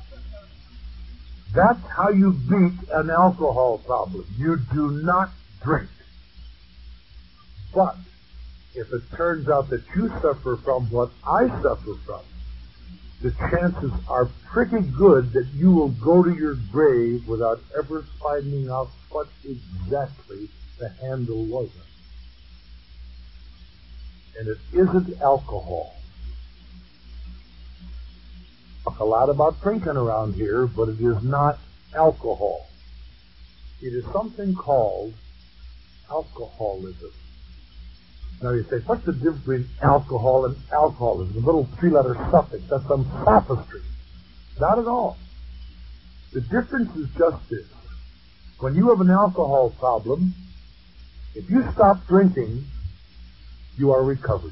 That's how you beat an alcohol problem. You do not drink. But if it turns out that you suffer from what I suffer from, the chances are pretty good that you will go to your grave without ever finding out what exactly the handle was. And it isn't alcohol. Talk a lot about drinking around here, but it is not alcohol. It is something called alcoholism. Now you say, what's the difference between alcohol and alcoholism? The little three-letter suffix, that's some sophistry. Not at all. The difference is just this. When you have an alcohol problem, if you stop drinking, you are recovered.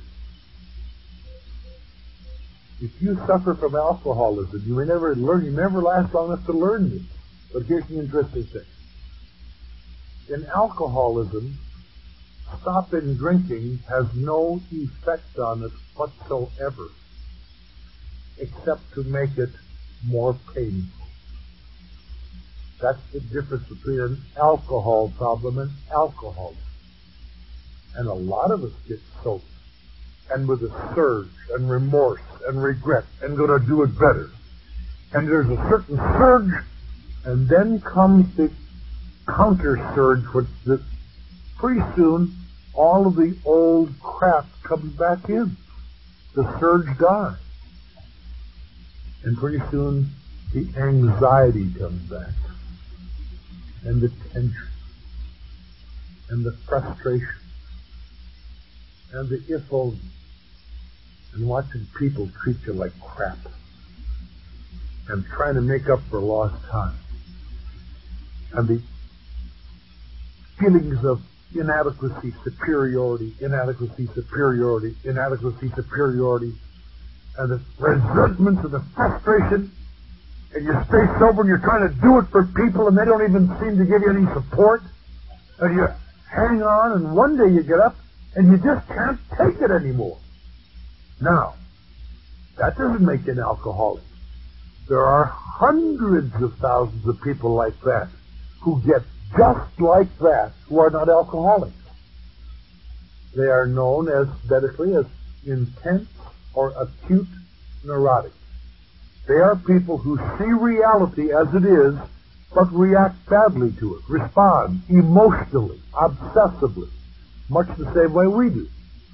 If you suffer from alcoholism, you may never learn, you never last long enough to learn this. But here's the interesting thing. In alcoholism, stopping drinking has no effect on it whatsoever, except to make it more painful. That's the difference between an alcohol problem and alcoholism. And a lot of us get sober, and with a surge and remorse and regret and going to do it better. And there's a certain surge, and then comes the counter surge, which pretty soon all of the old crap comes back in. The surge dies. And pretty soon the anxiety comes back, and the tension, and the frustration, and the if-only, and watching people treat you like crap, and trying to make up for lost time, and the feelings of inadequacy, superiority, inadequacy, superiority, inadequacy, superiority, and the resentment and the frustration, and you stay sober and you're trying to do it for people and they don't even seem to give you any support, and you hang on, and one day you get up and you just can't take it anymore. Now, that doesn't make you an alcoholic. There are hundreds of thousands of people like that who get just like that who are not alcoholics. They are known as medically as intense or acute neurotics. They are people who see reality as it is, but react badly to it, respond emotionally, obsessively, much the same way we do.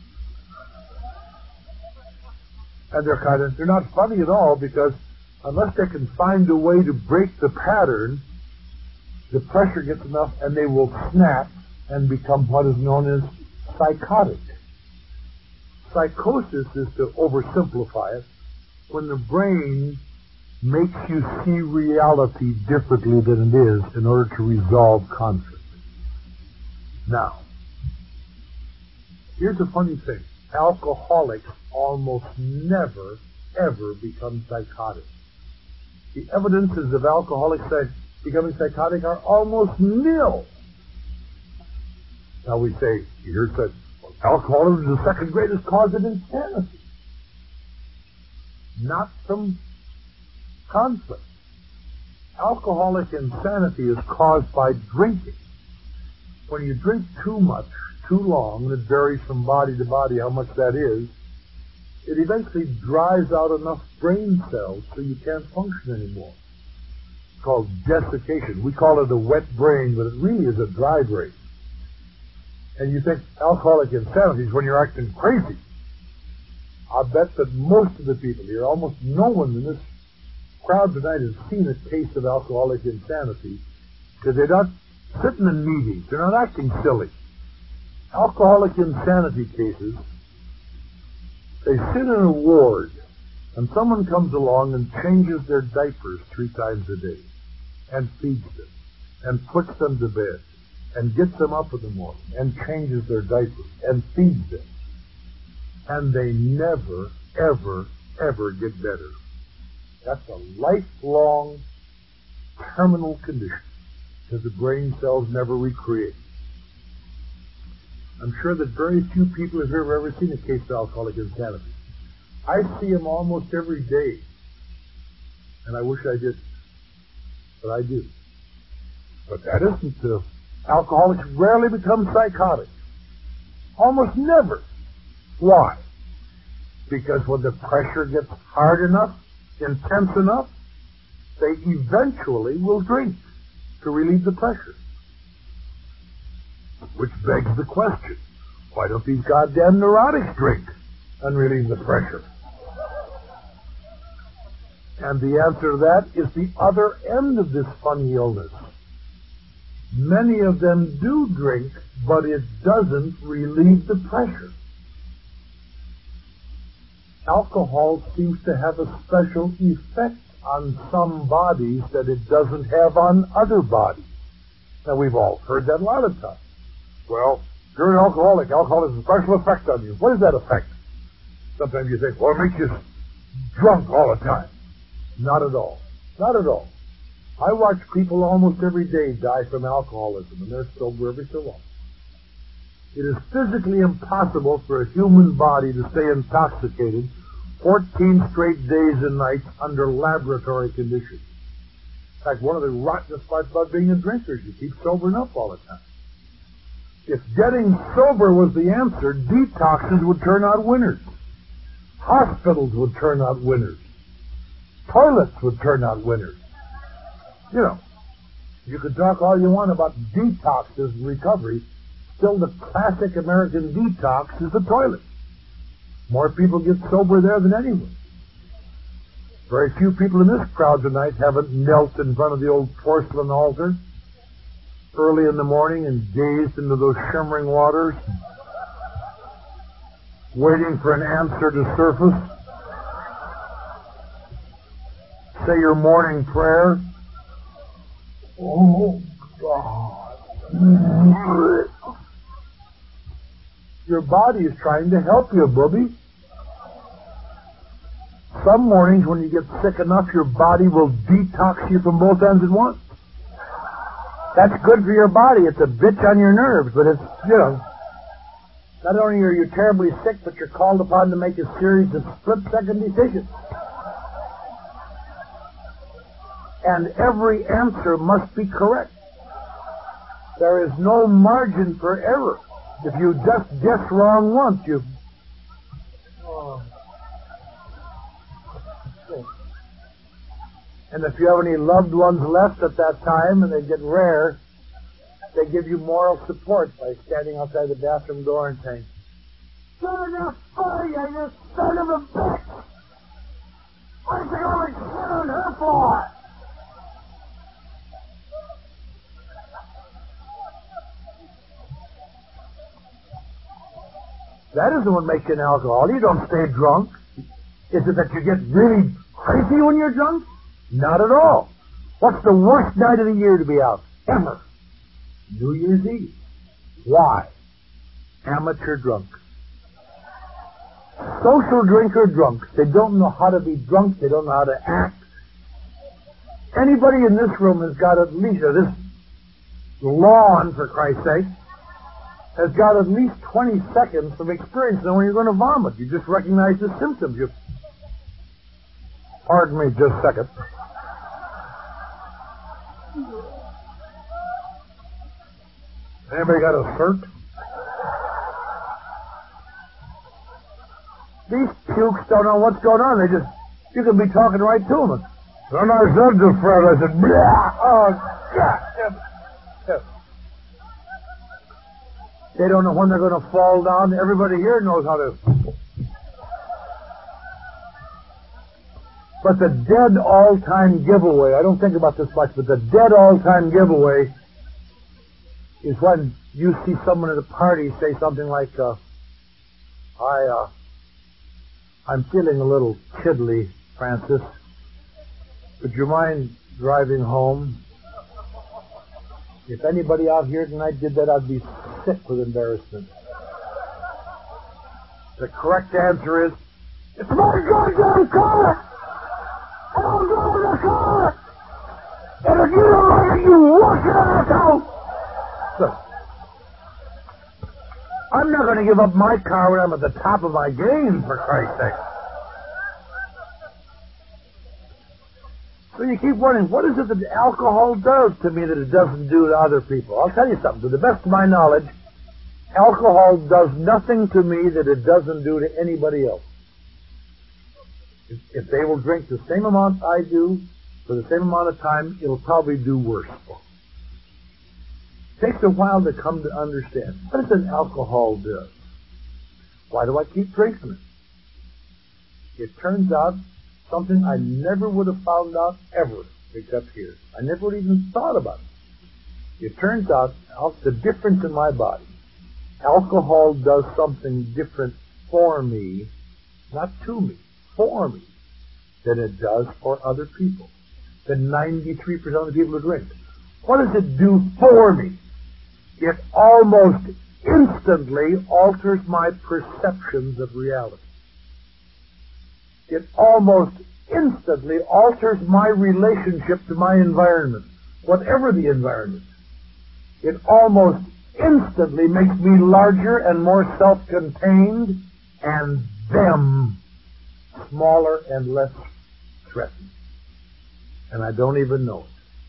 And they're not funny at all, because unless they can find a way to break the pattern, the pressure gets enough and they will snap and become what is known as psychotic. Psychosis is, to oversimplify it, when the brain makes you see reality differently than it is in order to resolve conflict. Now, here's a funny thing. Alcoholics almost never, ever become psychotic. The evidences of alcoholics becoming psychotic are almost nil. Now we say, here it says, well, alcoholism is the second greatest cause of insanity. Not from conflict. Alcoholic insanity is caused by drinking. When you drink too much, too long, and it varies from body to body how much that is, it eventually dries out enough brain cells so you can't function anymore. It's called desiccation. We call it a wet brain, but it really is a dry brain. And you think alcoholic insanity is when you're acting crazy. I'll bet that most of the people here, almost no one in this crowd tonight has seen a case of alcoholic insanity, because they're not sitting in meetings. They're not acting silly. Alcoholic insanity cases, they sit in a ward, and someone comes along and changes their diapers 3 times a day, and feeds them, and puts them to bed, and gets them up in the morning, and changes their diapers, and feeds them. And they never, ever, ever get better. That's a lifelong terminal condition, because the brain cells never recreate. I'm sure that very few people have ever seen a case of alcoholic insanity. I see them almost every day, and I wish I did, but I do. But that isn't alcoholics rarely become psychotic. Almost never. Why? Because when the pressure gets hard enough, intense enough, they eventually will drink to relieve the pressure. Which begs the question, why don't these goddamn neurotics drink and relieve the pressure? And the answer to that is the other end of this funny illness. Many of them do drink, but it doesn't relieve the pressure. Alcohol seems to have a special effect on some bodies that it doesn't have on other bodies. Now, we've all heard that a lot of times. Well, you're an alcoholic. Alcohol has a special effect on you. What is that effect? Sometimes you think, well, it makes you drunk all the time. Not at all. Not at all. I watch people almost every day die from alcoholism, and they're sober every so often. It is physically impossible for a human body to stay intoxicated 14 straight days and nights under laboratory conditions. In fact, one of the rottenest parts about being a drinker is you keep sobering up all the time. If getting sober was the answer, detoxes would turn out winners. Hospitals would turn out winners. Toilets would turn out winners. You know, you could talk all you want about detoxes and recovery. Still, the classic American detox is the toilet. More people get sober there than anywhere. Very few people in this crowd tonight haven't knelt in front of the old porcelain altar early in the morning and gazed into those shimmering waters, waiting for an answer to surface. Say your morning prayer. Oh, God. Your body is trying to help you, booby. Some mornings when you get sick enough, your body will detox you from both ends at once. That's good for your body. It's a bitch on your nerves, but it's, you know, not only are you terribly sick, but you're called upon to make a series of split-second decisions. And every answer must be correct. There is no margin for error. If you just guess wrong once, you... And if you have any loved ones left at that time and they get rare, they give you moral support by standing outside the bathroom door and saying, "Son of a fire, you son of a bitch! What did you always shit on her for?" That isn't what makes you an alcoholic. You don't stay drunk. Is it that you get really crazy when you're drunk? Not at all. What's the worst night of the year to be out? Ever. New Year's Eve. Why? Amateur drunk. Social drinker drunks. They don't know how to be drunk. They don't know how to act. Anybody in this room has got at least, this lawn, for Christ's sake, has got at least 20 seconds of experience knowing you're going to vomit. You just recognize the symptoms. Pardon me just a second. Anybody got a cert? These pukes don't know what's going on. You can be talking right to them. Then I said to Fred, I said, "Blah!" Oh, God. They don't know when they're going to fall down. Everybody here knows how to. But the dead all-time giveaway, I don't think about this much, but the dead all-time giveaway is when you see someone at a party say something like, I'm feeling a little tiddly, Francis. Would you mind driving home? If anybody out here tonight did that, I'd be sick with embarrassment. The correct answer is, it's my goddamn car! I don't go in the car! And if you don't like it, you walk it out of town! Look, I'm not going to give up my car when I'm at the top of my game, for Christ's sake. So you keep wondering, what is it that alcohol does to me that it doesn't do to other people? I'll tell you something. To the best of my knowledge, alcohol does nothing to me that it doesn't do to anybody else. If they will drink the same amount I do for the same amount of time, it'll probably do worse. It takes a while to come to understand. What does alcohol do? Why do I keep drinking it? It turns out something I never would have found out ever, except here. I never would have even thought about it. It turns out the difference in my body. Alcohol does something different for me, not to me, for me, than it does for other people, than 93% of the people who drink. What does it do for me? It almost instantly alters my perceptions of reality. It almost instantly alters my relationship to my environment, whatever the environment. It almost instantly makes me larger and more self-contained, and them smaller and less threatened. And I don't even know it.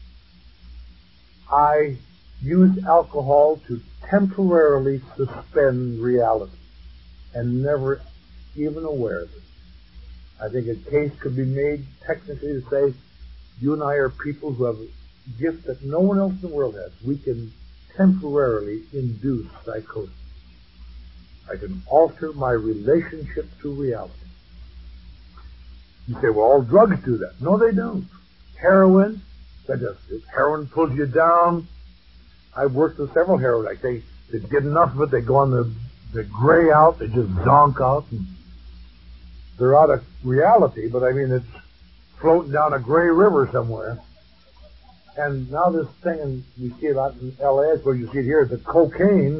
I use alcohol to temporarily suspend reality and never even aware of it. I think a case could be made technically to say you and I are people who have a gift that no one else in the world has. We can temporarily induce psychosis. I can alter my relationship to reality. You say, well, all drugs do that. No, they don't. Heroin, if heroin pulls you down, I've worked with several heroin addicts. They get enough of it, they go on the gray out, they just zonk out, and they're out of reality, but I mean, it's floating down a gray river somewhere. And now this thing, and you see it out in L.A., where you see it here, the cocaine,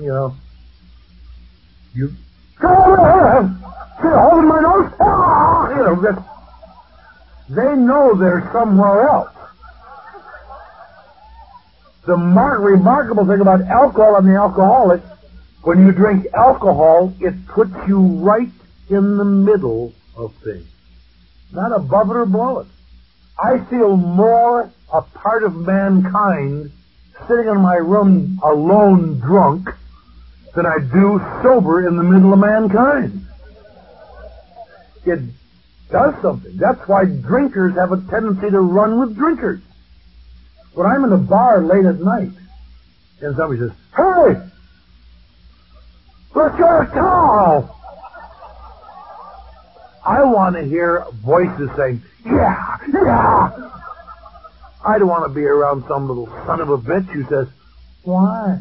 you holding my nose, they know they're somewhere else. The remarkable thing about alcohol and the alcoholic, when you drink alcohol, it puts you right in the middle of things, not above it or below it. I feel more a part of mankind sitting in my room alone drunk than I do sober in the middle of mankind. It does something. That's why drinkers have a tendency to run with drinkers. When I'm in a bar late at night and somebody says, "Hey, let's go to town," I want to hear voices saying, "Yeah, yeah." I don't want to be around some little son of a bitch who says, "Why?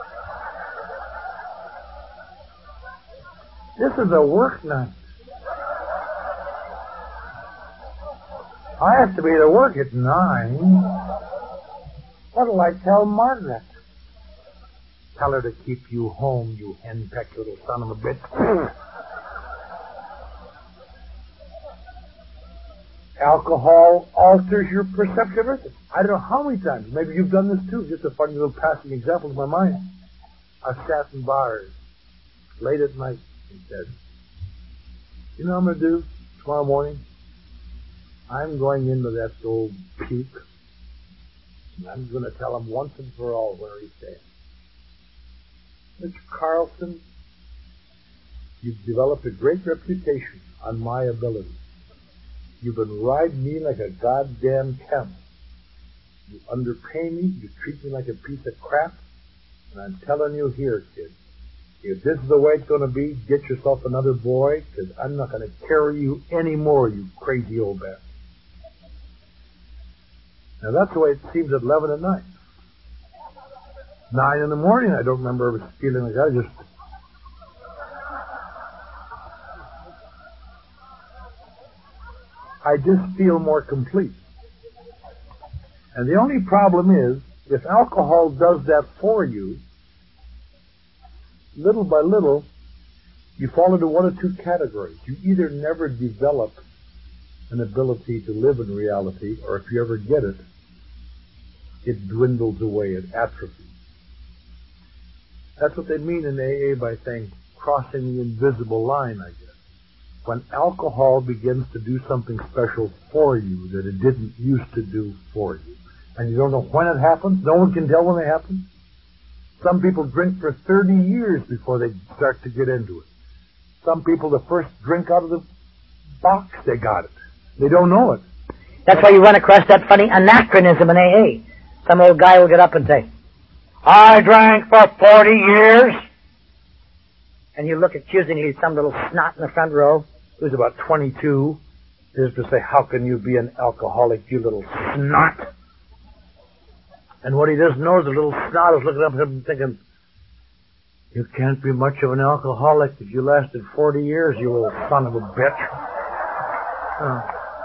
This is a work night. I have to be to work at 9. What'll I tell Margaret?" "Tell her to keep you home, you henpecked little son of a bitch." Alcohol alters your perception of everything. I don't know how many times. Maybe you've done this too. Just a funny little passing example in my mind. I've sat in bars late at night and said, "You know what I'm going to do tomorrow morning? I'm going into that old puke, and I'm going to tell him once and for all where he stands. Mr. Carlson, you've developed a great reputation on my ability. You've been riding me like a goddamn camel. You underpay me, you treat me like a piece of crap, and I'm telling you here, kid, if this is the way it's going to be, get yourself another boy, because I'm not going to carry you anymore, you crazy old bastard." Now that's the way it seems at 11 at night. 9 in the morning, I don't remember feeling like that. I just feel more complete. And the only problem is, if alcohol does that for you, little by little, you fall into one of two categories. You either never develop an ability to live in reality, or if you ever get it, it dwindles away, it atrophies. That's what they mean in AA by saying crossing the invisible line, I guess. When alcohol begins to do something special for you that it didn't used to do for you. And you don't know when it happens. No one can tell when it happens. Some people drink for 30 years before they start to get into it. Some people, the first drink out of the box, they got it. They don't know it. That's why you run across that funny anachronism in AA. Some old guy will get up and say, "I drank for 40 years. And you look accusingly at some little snot in the front row who's about 22, is to say, "How can you be an alcoholic, you little snot?" And what he doesn't know is the little snot is looking up at him and thinking, "You can't be much of an alcoholic if you lasted 40 years, you little son of a bitch."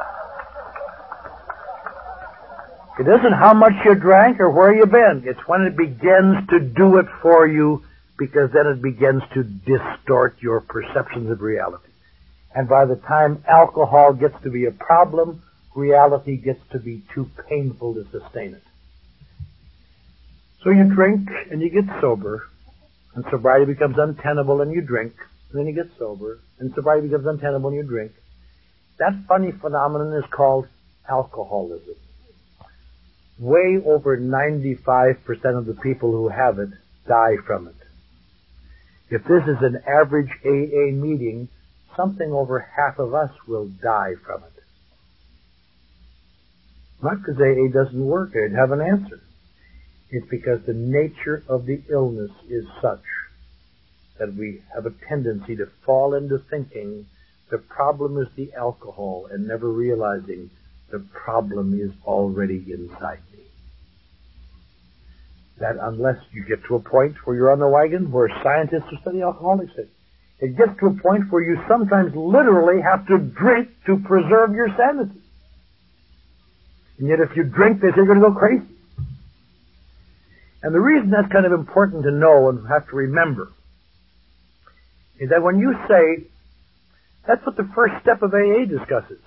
It isn't how much you drank or where you've been. It's when it begins to do it for you, because then it begins to distort your perceptions of reality. And by the time alcohol gets to be a problem, reality gets to be too painful to sustain it. So you drink and you get sober, and sobriety becomes untenable and you drink, and then you get sober, and sobriety becomes untenable and you drink. That funny phenomenon is called alcoholism. way over 95% of the people who have it die from it. If this is an average AA meeting, something over half of us will die from it. Not because AA doesn't work, they'd have an answer. It's because the nature of the illness is such that we have a tendency to fall into thinking the problem is the alcohol and never realizing the problem is already inside me. That unless you get to a point where you're on the wagon, where scientists who study alcoholics say, it gets to a point where you sometimes literally have to drink to preserve your sanity. And yet if you drink, they say you're going to go crazy. And the reason that's kind of important to know and have to remember is that when you say, that's what the first step of AA discusses.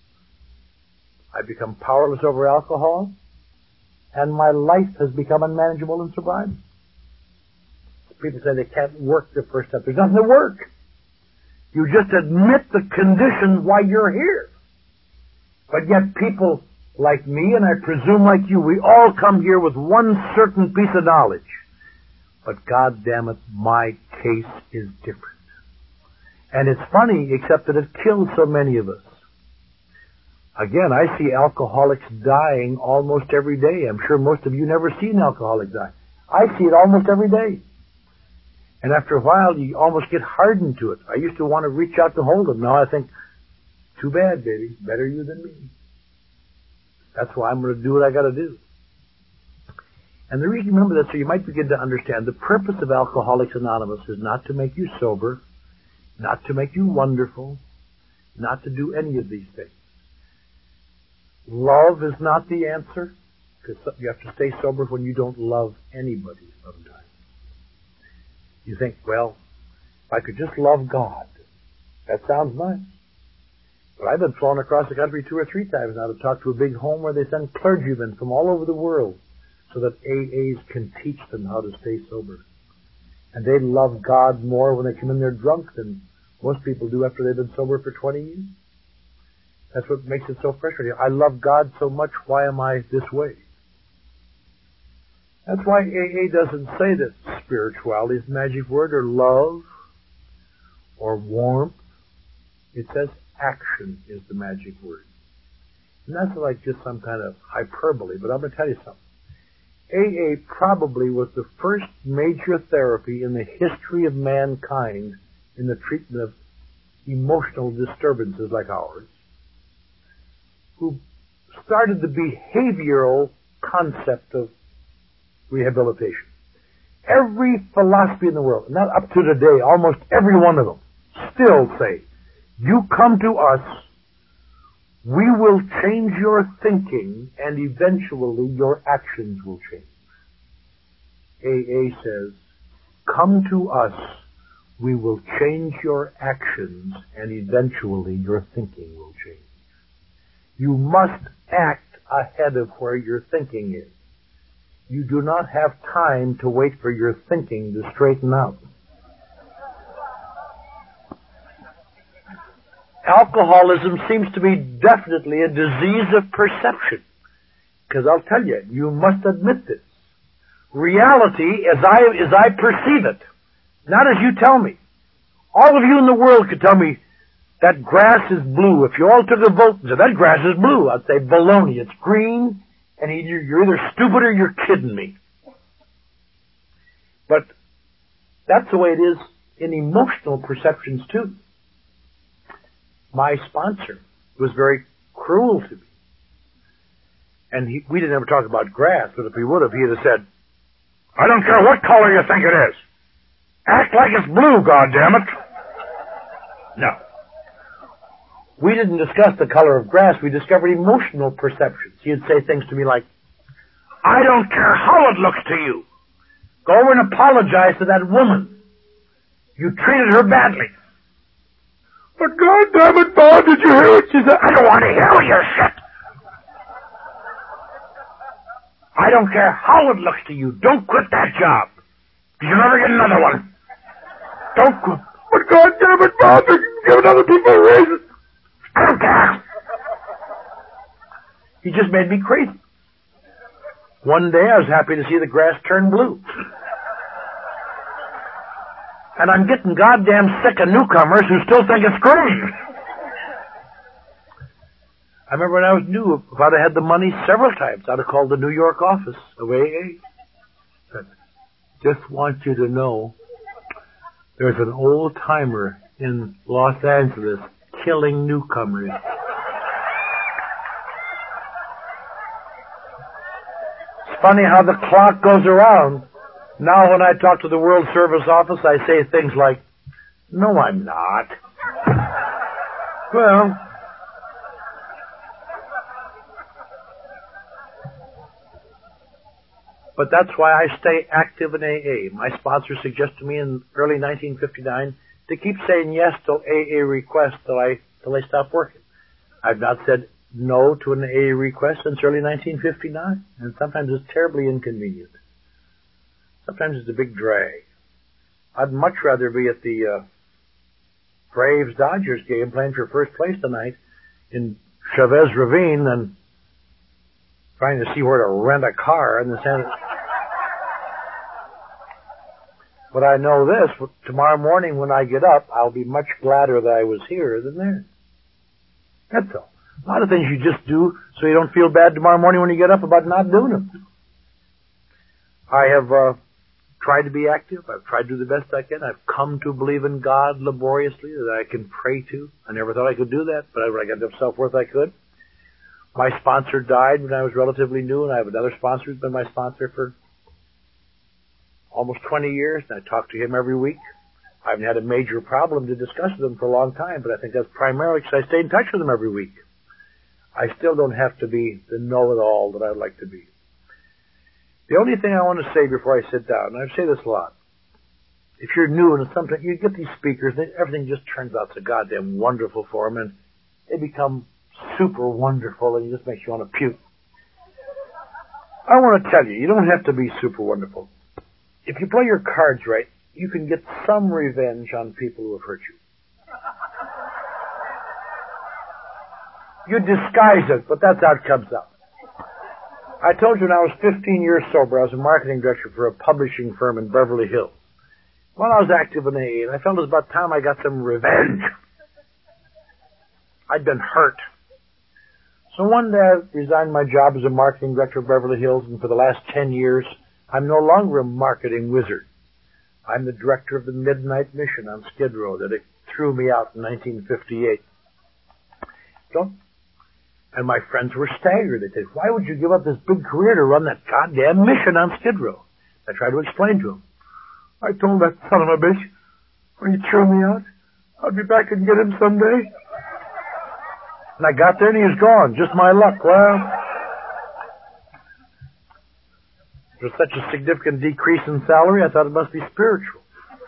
I become powerless over alcohol, and my life has become unmanageable in sobriety. People say they can't work the first step. There's nothing to work. You just admit the condition why you're here. But yet people like me, and I presume like you, we all come here with one certain piece of knowledge. But God damn it, my case is different. And it's funny, except that it kills so many of us. Again, I see alcoholics dying almost every day. I'm sure most of you never see an alcoholic die. I see it almost every day. And after a while, you almost get hardened to it. I used to want to reach out to hold them. Now I think, too bad, baby. Better you than me. That's why I'm going to do what I got to do. And the reason you remember that, so you might begin to understand, the purpose of Alcoholics Anonymous is not to make you sober, not to make you wonderful, not to do any of these things. Love is not the answer, because you have to stay sober when you don't love anybody sometimes. You think, well, if I could just love God, that sounds nice. But I've been flown across the country 2 or 3 times now to talk to a big home where they send clergymen from all over the world so that AAs can teach them how to stay sober. And they love God more when they come in there drunk than most people do after they've been sober for 20 years. That's what makes it so frustrating. I love God so much, why am I this way? That's why AA doesn't say that spirituality is the magic word, or love, or warmth. It says action is the magic word. And that's like just some kind of hyperbole, but I'm going to tell you something. AA probably was the first major therapy in the history of mankind in the treatment of emotional disturbances like ours, who started the behavioral concept of rehabilitation. Every philosophy in the world, not up to today, almost every one of them, still say, you come to us, we will change your thinking, and eventually your actions will change. AA says, come to us, we will change your actions, and eventually your thinking will change. You must act ahead of where your thinking is. You do not have time to wait for your thinking to straighten out. Alcoholism seems to be definitely a disease of perception. Because I'll tell you, you must admit this. Reality, as I perceive it, not as you tell me. All of you in the world could tell me that grass is blue. If you all took a vote and said, that grass is blue, I'd say, baloney, it's green, and you're either stupid or you're kidding me. But that's the way it is in emotional perceptions too. My sponsor was very cruel to me. And we didn't ever talk about grass, but if he would have, he'd have said, I don't care what color you think it is. Act like it's blue, goddammit. No. We didn't discuss the color of grass. We discovered emotional perceptions. He'd say things to me like, I don't care how it looks to you. Go over and apologize to that woman. You treated her badly. But goddammit, Bob, did you hear what she said? I don't want to hear your shit. I don't care how it looks to you. Don't quit that job. You'll never get another one. Don't quit. But goddammit, Bob, they're giving other people raises. I don't care. He just made me crazy. One day I was happy to see the grass turn blue. And I'm getting goddamn sick of newcomers who still think it's green. I remember when I was new, if I'd have had the money several times, I'd have called the New York office of AA. Said, just want you to know, there's an old timer in Los Angeles killing newcomers. It's funny how the clock goes around. Now when I talk to the World Service Office, I say things like, no, I'm not. Well, but that's why I stay active in AA. My sponsor suggested to me in early 1959 to keep saying yes to AA requests till I stop working. I've not said no to an AA request since early 1959, and sometimes it's terribly inconvenient. Sometimes it's a big drag. I'd much rather be at the Braves-Dodgers game playing for first place tonight in Chavez Ravine than trying to see where to rent a car in the San. But I know this, tomorrow morning when I get up, I'll be much gladder that I was here than there. That's all. A lot of things you just do so you don't feel bad tomorrow morning when you get up about not doing them. I have tried to be active. I've tried to do the best I can. I've come to believe in God laboriously that I can pray to. I never thought I could do that, but when I got enough self-worth I could. My sponsor died when I was relatively new, and I have another sponsor who's been my sponsor for almost 20 years, and I talk to him every week. I haven't had a major problem to discuss with him for a long time, but I think that's primarily because I stay in touch with him every week. I still don't have to be the know-it-all that I'd like to be. The only thing I want to say before I sit down, and I say this a lot, if you're new and something, you get these speakers, everything just turns out so goddamn wonderful for them, and they become super wonderful, and it just makes you want to puke. I want to tell you, you don't have to be super wonderful. If you play your cards right, you can get some revenge on people who have hurt you. You disguise it, but that's how it comes out. I told you when I was 15 years sober, I was a marketing director for a publishing firm in Beverly Hills. Well, I was active in AA, and I felt it was about time I got some revenge. I'd been hurt. So one day I resigned my job as a marketing director of Beverly Hills, and for the last 10 years, I'm no longer a marketing wizard. I'm the director of the Midnight Mission on Skid Row that it threw me out in 1958. And my friends were staggered. They said, why would you give up this big career to run that goddamn mission on Skid Row? I tried to explain to them. I told that son of a bitch, when he threw me out, I'll be back and get him someday. And I got there and he was gone. Just my luck. Well, there was such a significant decrease in salary, I thought it must be spiritual.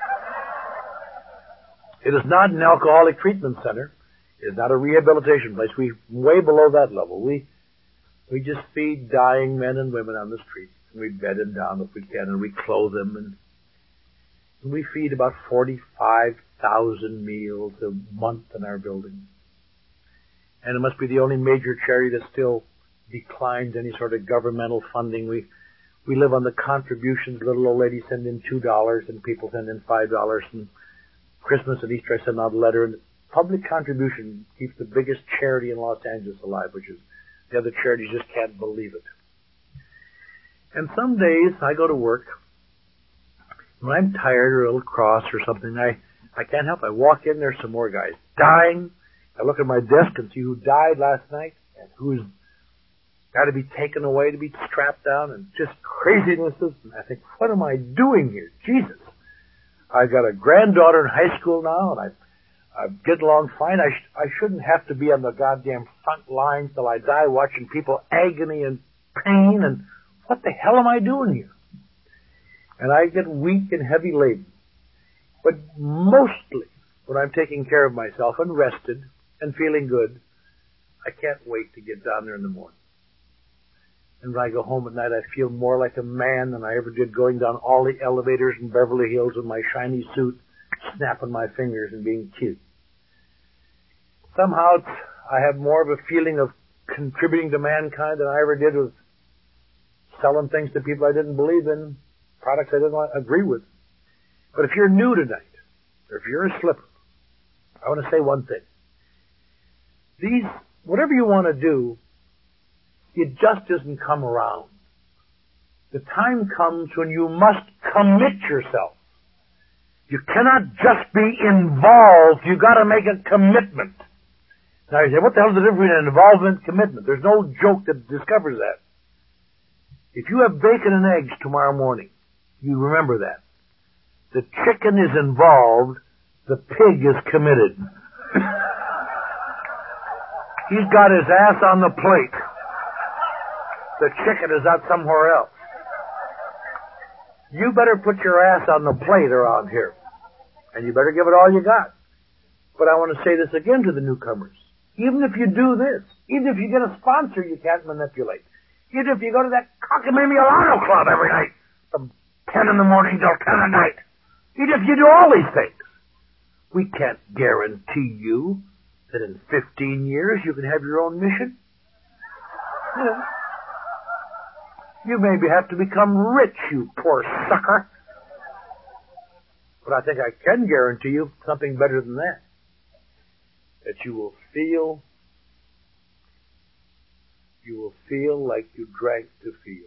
It is not an alcoholic treatment center. It is not a rehabilitation place. We're way below that level. We just feed dying men and women on the street. And we bed them down if we can, and we clothe them. And we feed about 45,000 meals a month in our building. And it must be the only major charity that still declines any sort of governmental funding. We live on the contributions. Little old ladies send in $2, and people send in $5. And Christmas and Easter I send out a letter. And public contribution keeps the biggest charity in Los Angeles alive, which is the other charities just can't believe it. And some days I go to work. When I'm tired or a little cross or something, I can't help. I walk in, there's some more guys dying. I look at my desk and see who died last night and who's got to be taken away to be strapped down, and just crazinesses. And I think, what am I doing here? Jesus. I've got a granddaughter in high school now, and I get along fine. I shouldn't have to be on the goddamn front lines till I die watching people agony and pain, and what the hell am I doing here? And I get weak and heavy laden. But mostly, when I'm taking care of myself and rested and feeling good, I can't wait to get down there in the morning. And when I go home at night, I feel more like a man than I ever did going down all the elevators in Beverly Hills in my shiny suit, snapping my fingers and being cute. Somehow I have more of a feeling of contributing to mankind than I ever did with selling things to people I didn't believe in, products I didn't agree with. But if you're new tonight, or if you're a slipper, I want to say one thing. Whatever you want to do, it just doesn't come around. The time comes when you must commit yourself. You cannot just be involved. You've got to make a commitment. Now you say, what the hell is the difference between an involvement and commitment? There's no joke that discovers that. If you have bacon and eggs tomorrow morning, you remember that. The chicken is involved, the pig is committed. He's got his ass on the plate. The chicken is out somewhere else. You better put your ass on the plate around here. And you better give it all you got. But I want to say this again to the newcomers. Even if you do this, even if you get a sponsor you can't manipulate, even if you go to that Cockamamie-Milano club every night from 10 in the morning till 10 at night, even if you do all these things, we can't guarantee you that in 15 years you can have your own mission. Yeah. You maybe have to become rich, you poor sucker. But I think I can guarantee you something better than that. That you will feel like you drank to feel.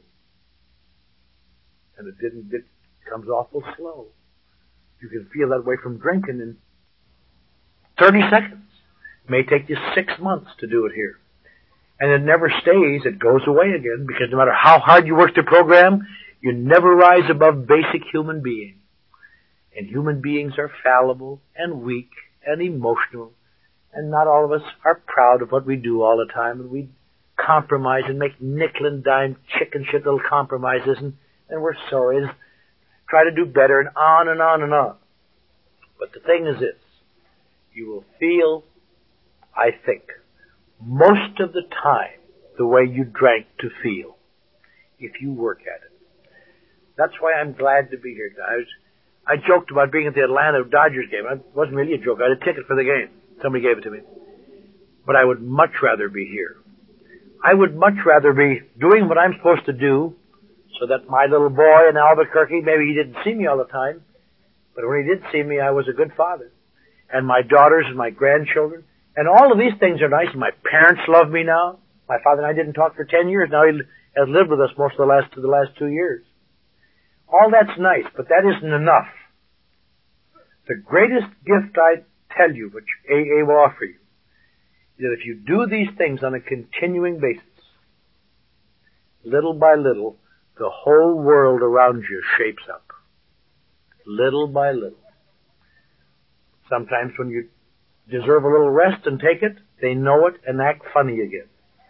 And it comes awful slow. You can feel that way from drinking in 30 seconds. It may take you 6 months to do it here. And it never stays. It goes away again, because no matter how hard you work the program, you never rise above basic human being. And human beings are fallible and weak and emotional. And not all of us are proud of what we do all the time. And we compromise and make nickel and dime chicken shit little compromises. And we're sorry. And try to do better, and on and on and on. But the thing is this. You will feel, I think, most of the time the way you drank to feel, if you work at it. That's why I'm glad to be here, guys. I joked about being at the Atlanta Dodgers game. It wasn't really a joke. I had a ticket for the game. Somebody gave it to me. But I would much rather be here. I would much rather be doing what I'm supposed to do, so that my little boy in Albuquerque, maybe he didn't see me all the time, but when he did see me, I was a good father. And my daughters and my grandchildren. And all of these things are nice. My parents love me now. My father and I didn't talk for 10 years. Now he has lived with us most of the last 2 years. All that's nice, but that isn't enough. The greatest gift I tell you, which AA will offer you, is that if you do these things on a continuing basis, little by little, the whole world around you shapes up. Little by little. Sometimes when you deserve a little rest and take it, they know it and act funny again.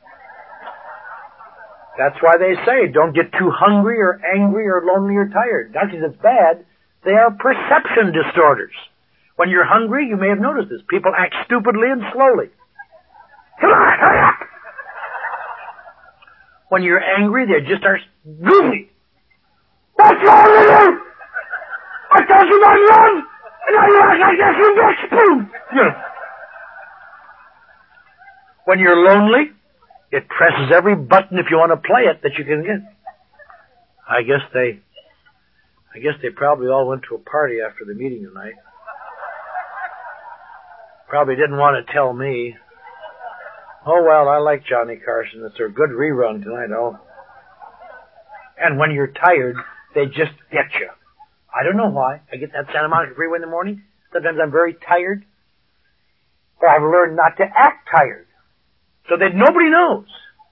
That's why they say, don't get too hungry or angry or lonely or tired. Not because it's bad. They are perception disorders. When you're hungry, you may have noticed this. People act stupidly and slowly. Come on, hurry up! When you're angry, they just are goofy. What's wrong with you? I told you not to run, and now you act like this with your spoon. Yeah. When you're lonely, it presses every button if you want to play it that you can get. I guess they probably all went to a party after the meeting tonight. Probably didn't want to tell me. Oh, well, I like Johnny Carson. It's a good rerun tonight, oh. And when you're tired, they just get you. I don't know why. I get that Santa Monica Freeway in the morning. Sometimes I'm very tired. But I've learned not to act tired, so that nobody knows.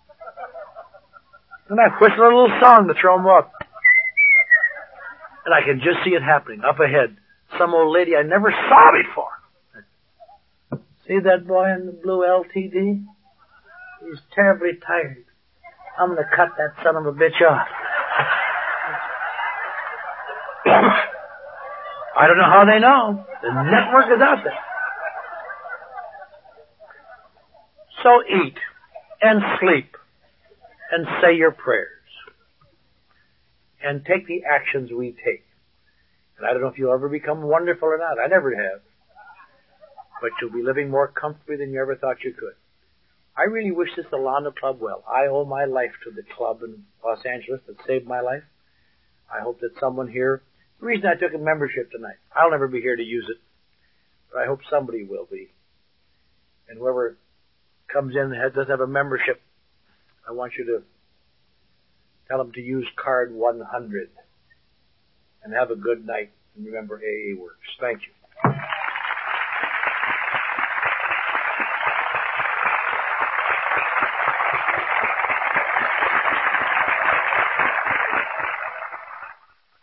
And I whistle a little song to throw them off. And I can just see it happening up ahead. Some old lady I never saw before. See that boy in the blue LTD? He's terribly tired. I'm going to cut that son of a bitch off. I don't know how they know. The network is out there. So eat and sleep and say your prayers and take the actions we take. And I don't know if you'll ever become wonderful or not. I never have. But you'll be living more comfortably than you ever thought you could. I really wish this Alano Club well. I owe my life to the club in Los Angeles that saved my life. I hope that someone here, the reason I took a membership tonight, I'll never be here to use it, but I hope somebody will be. And whoever comes in and doesn't have a membership, I want you to tell them to use card 100. And have a good night. And remember, AA works. Thank you.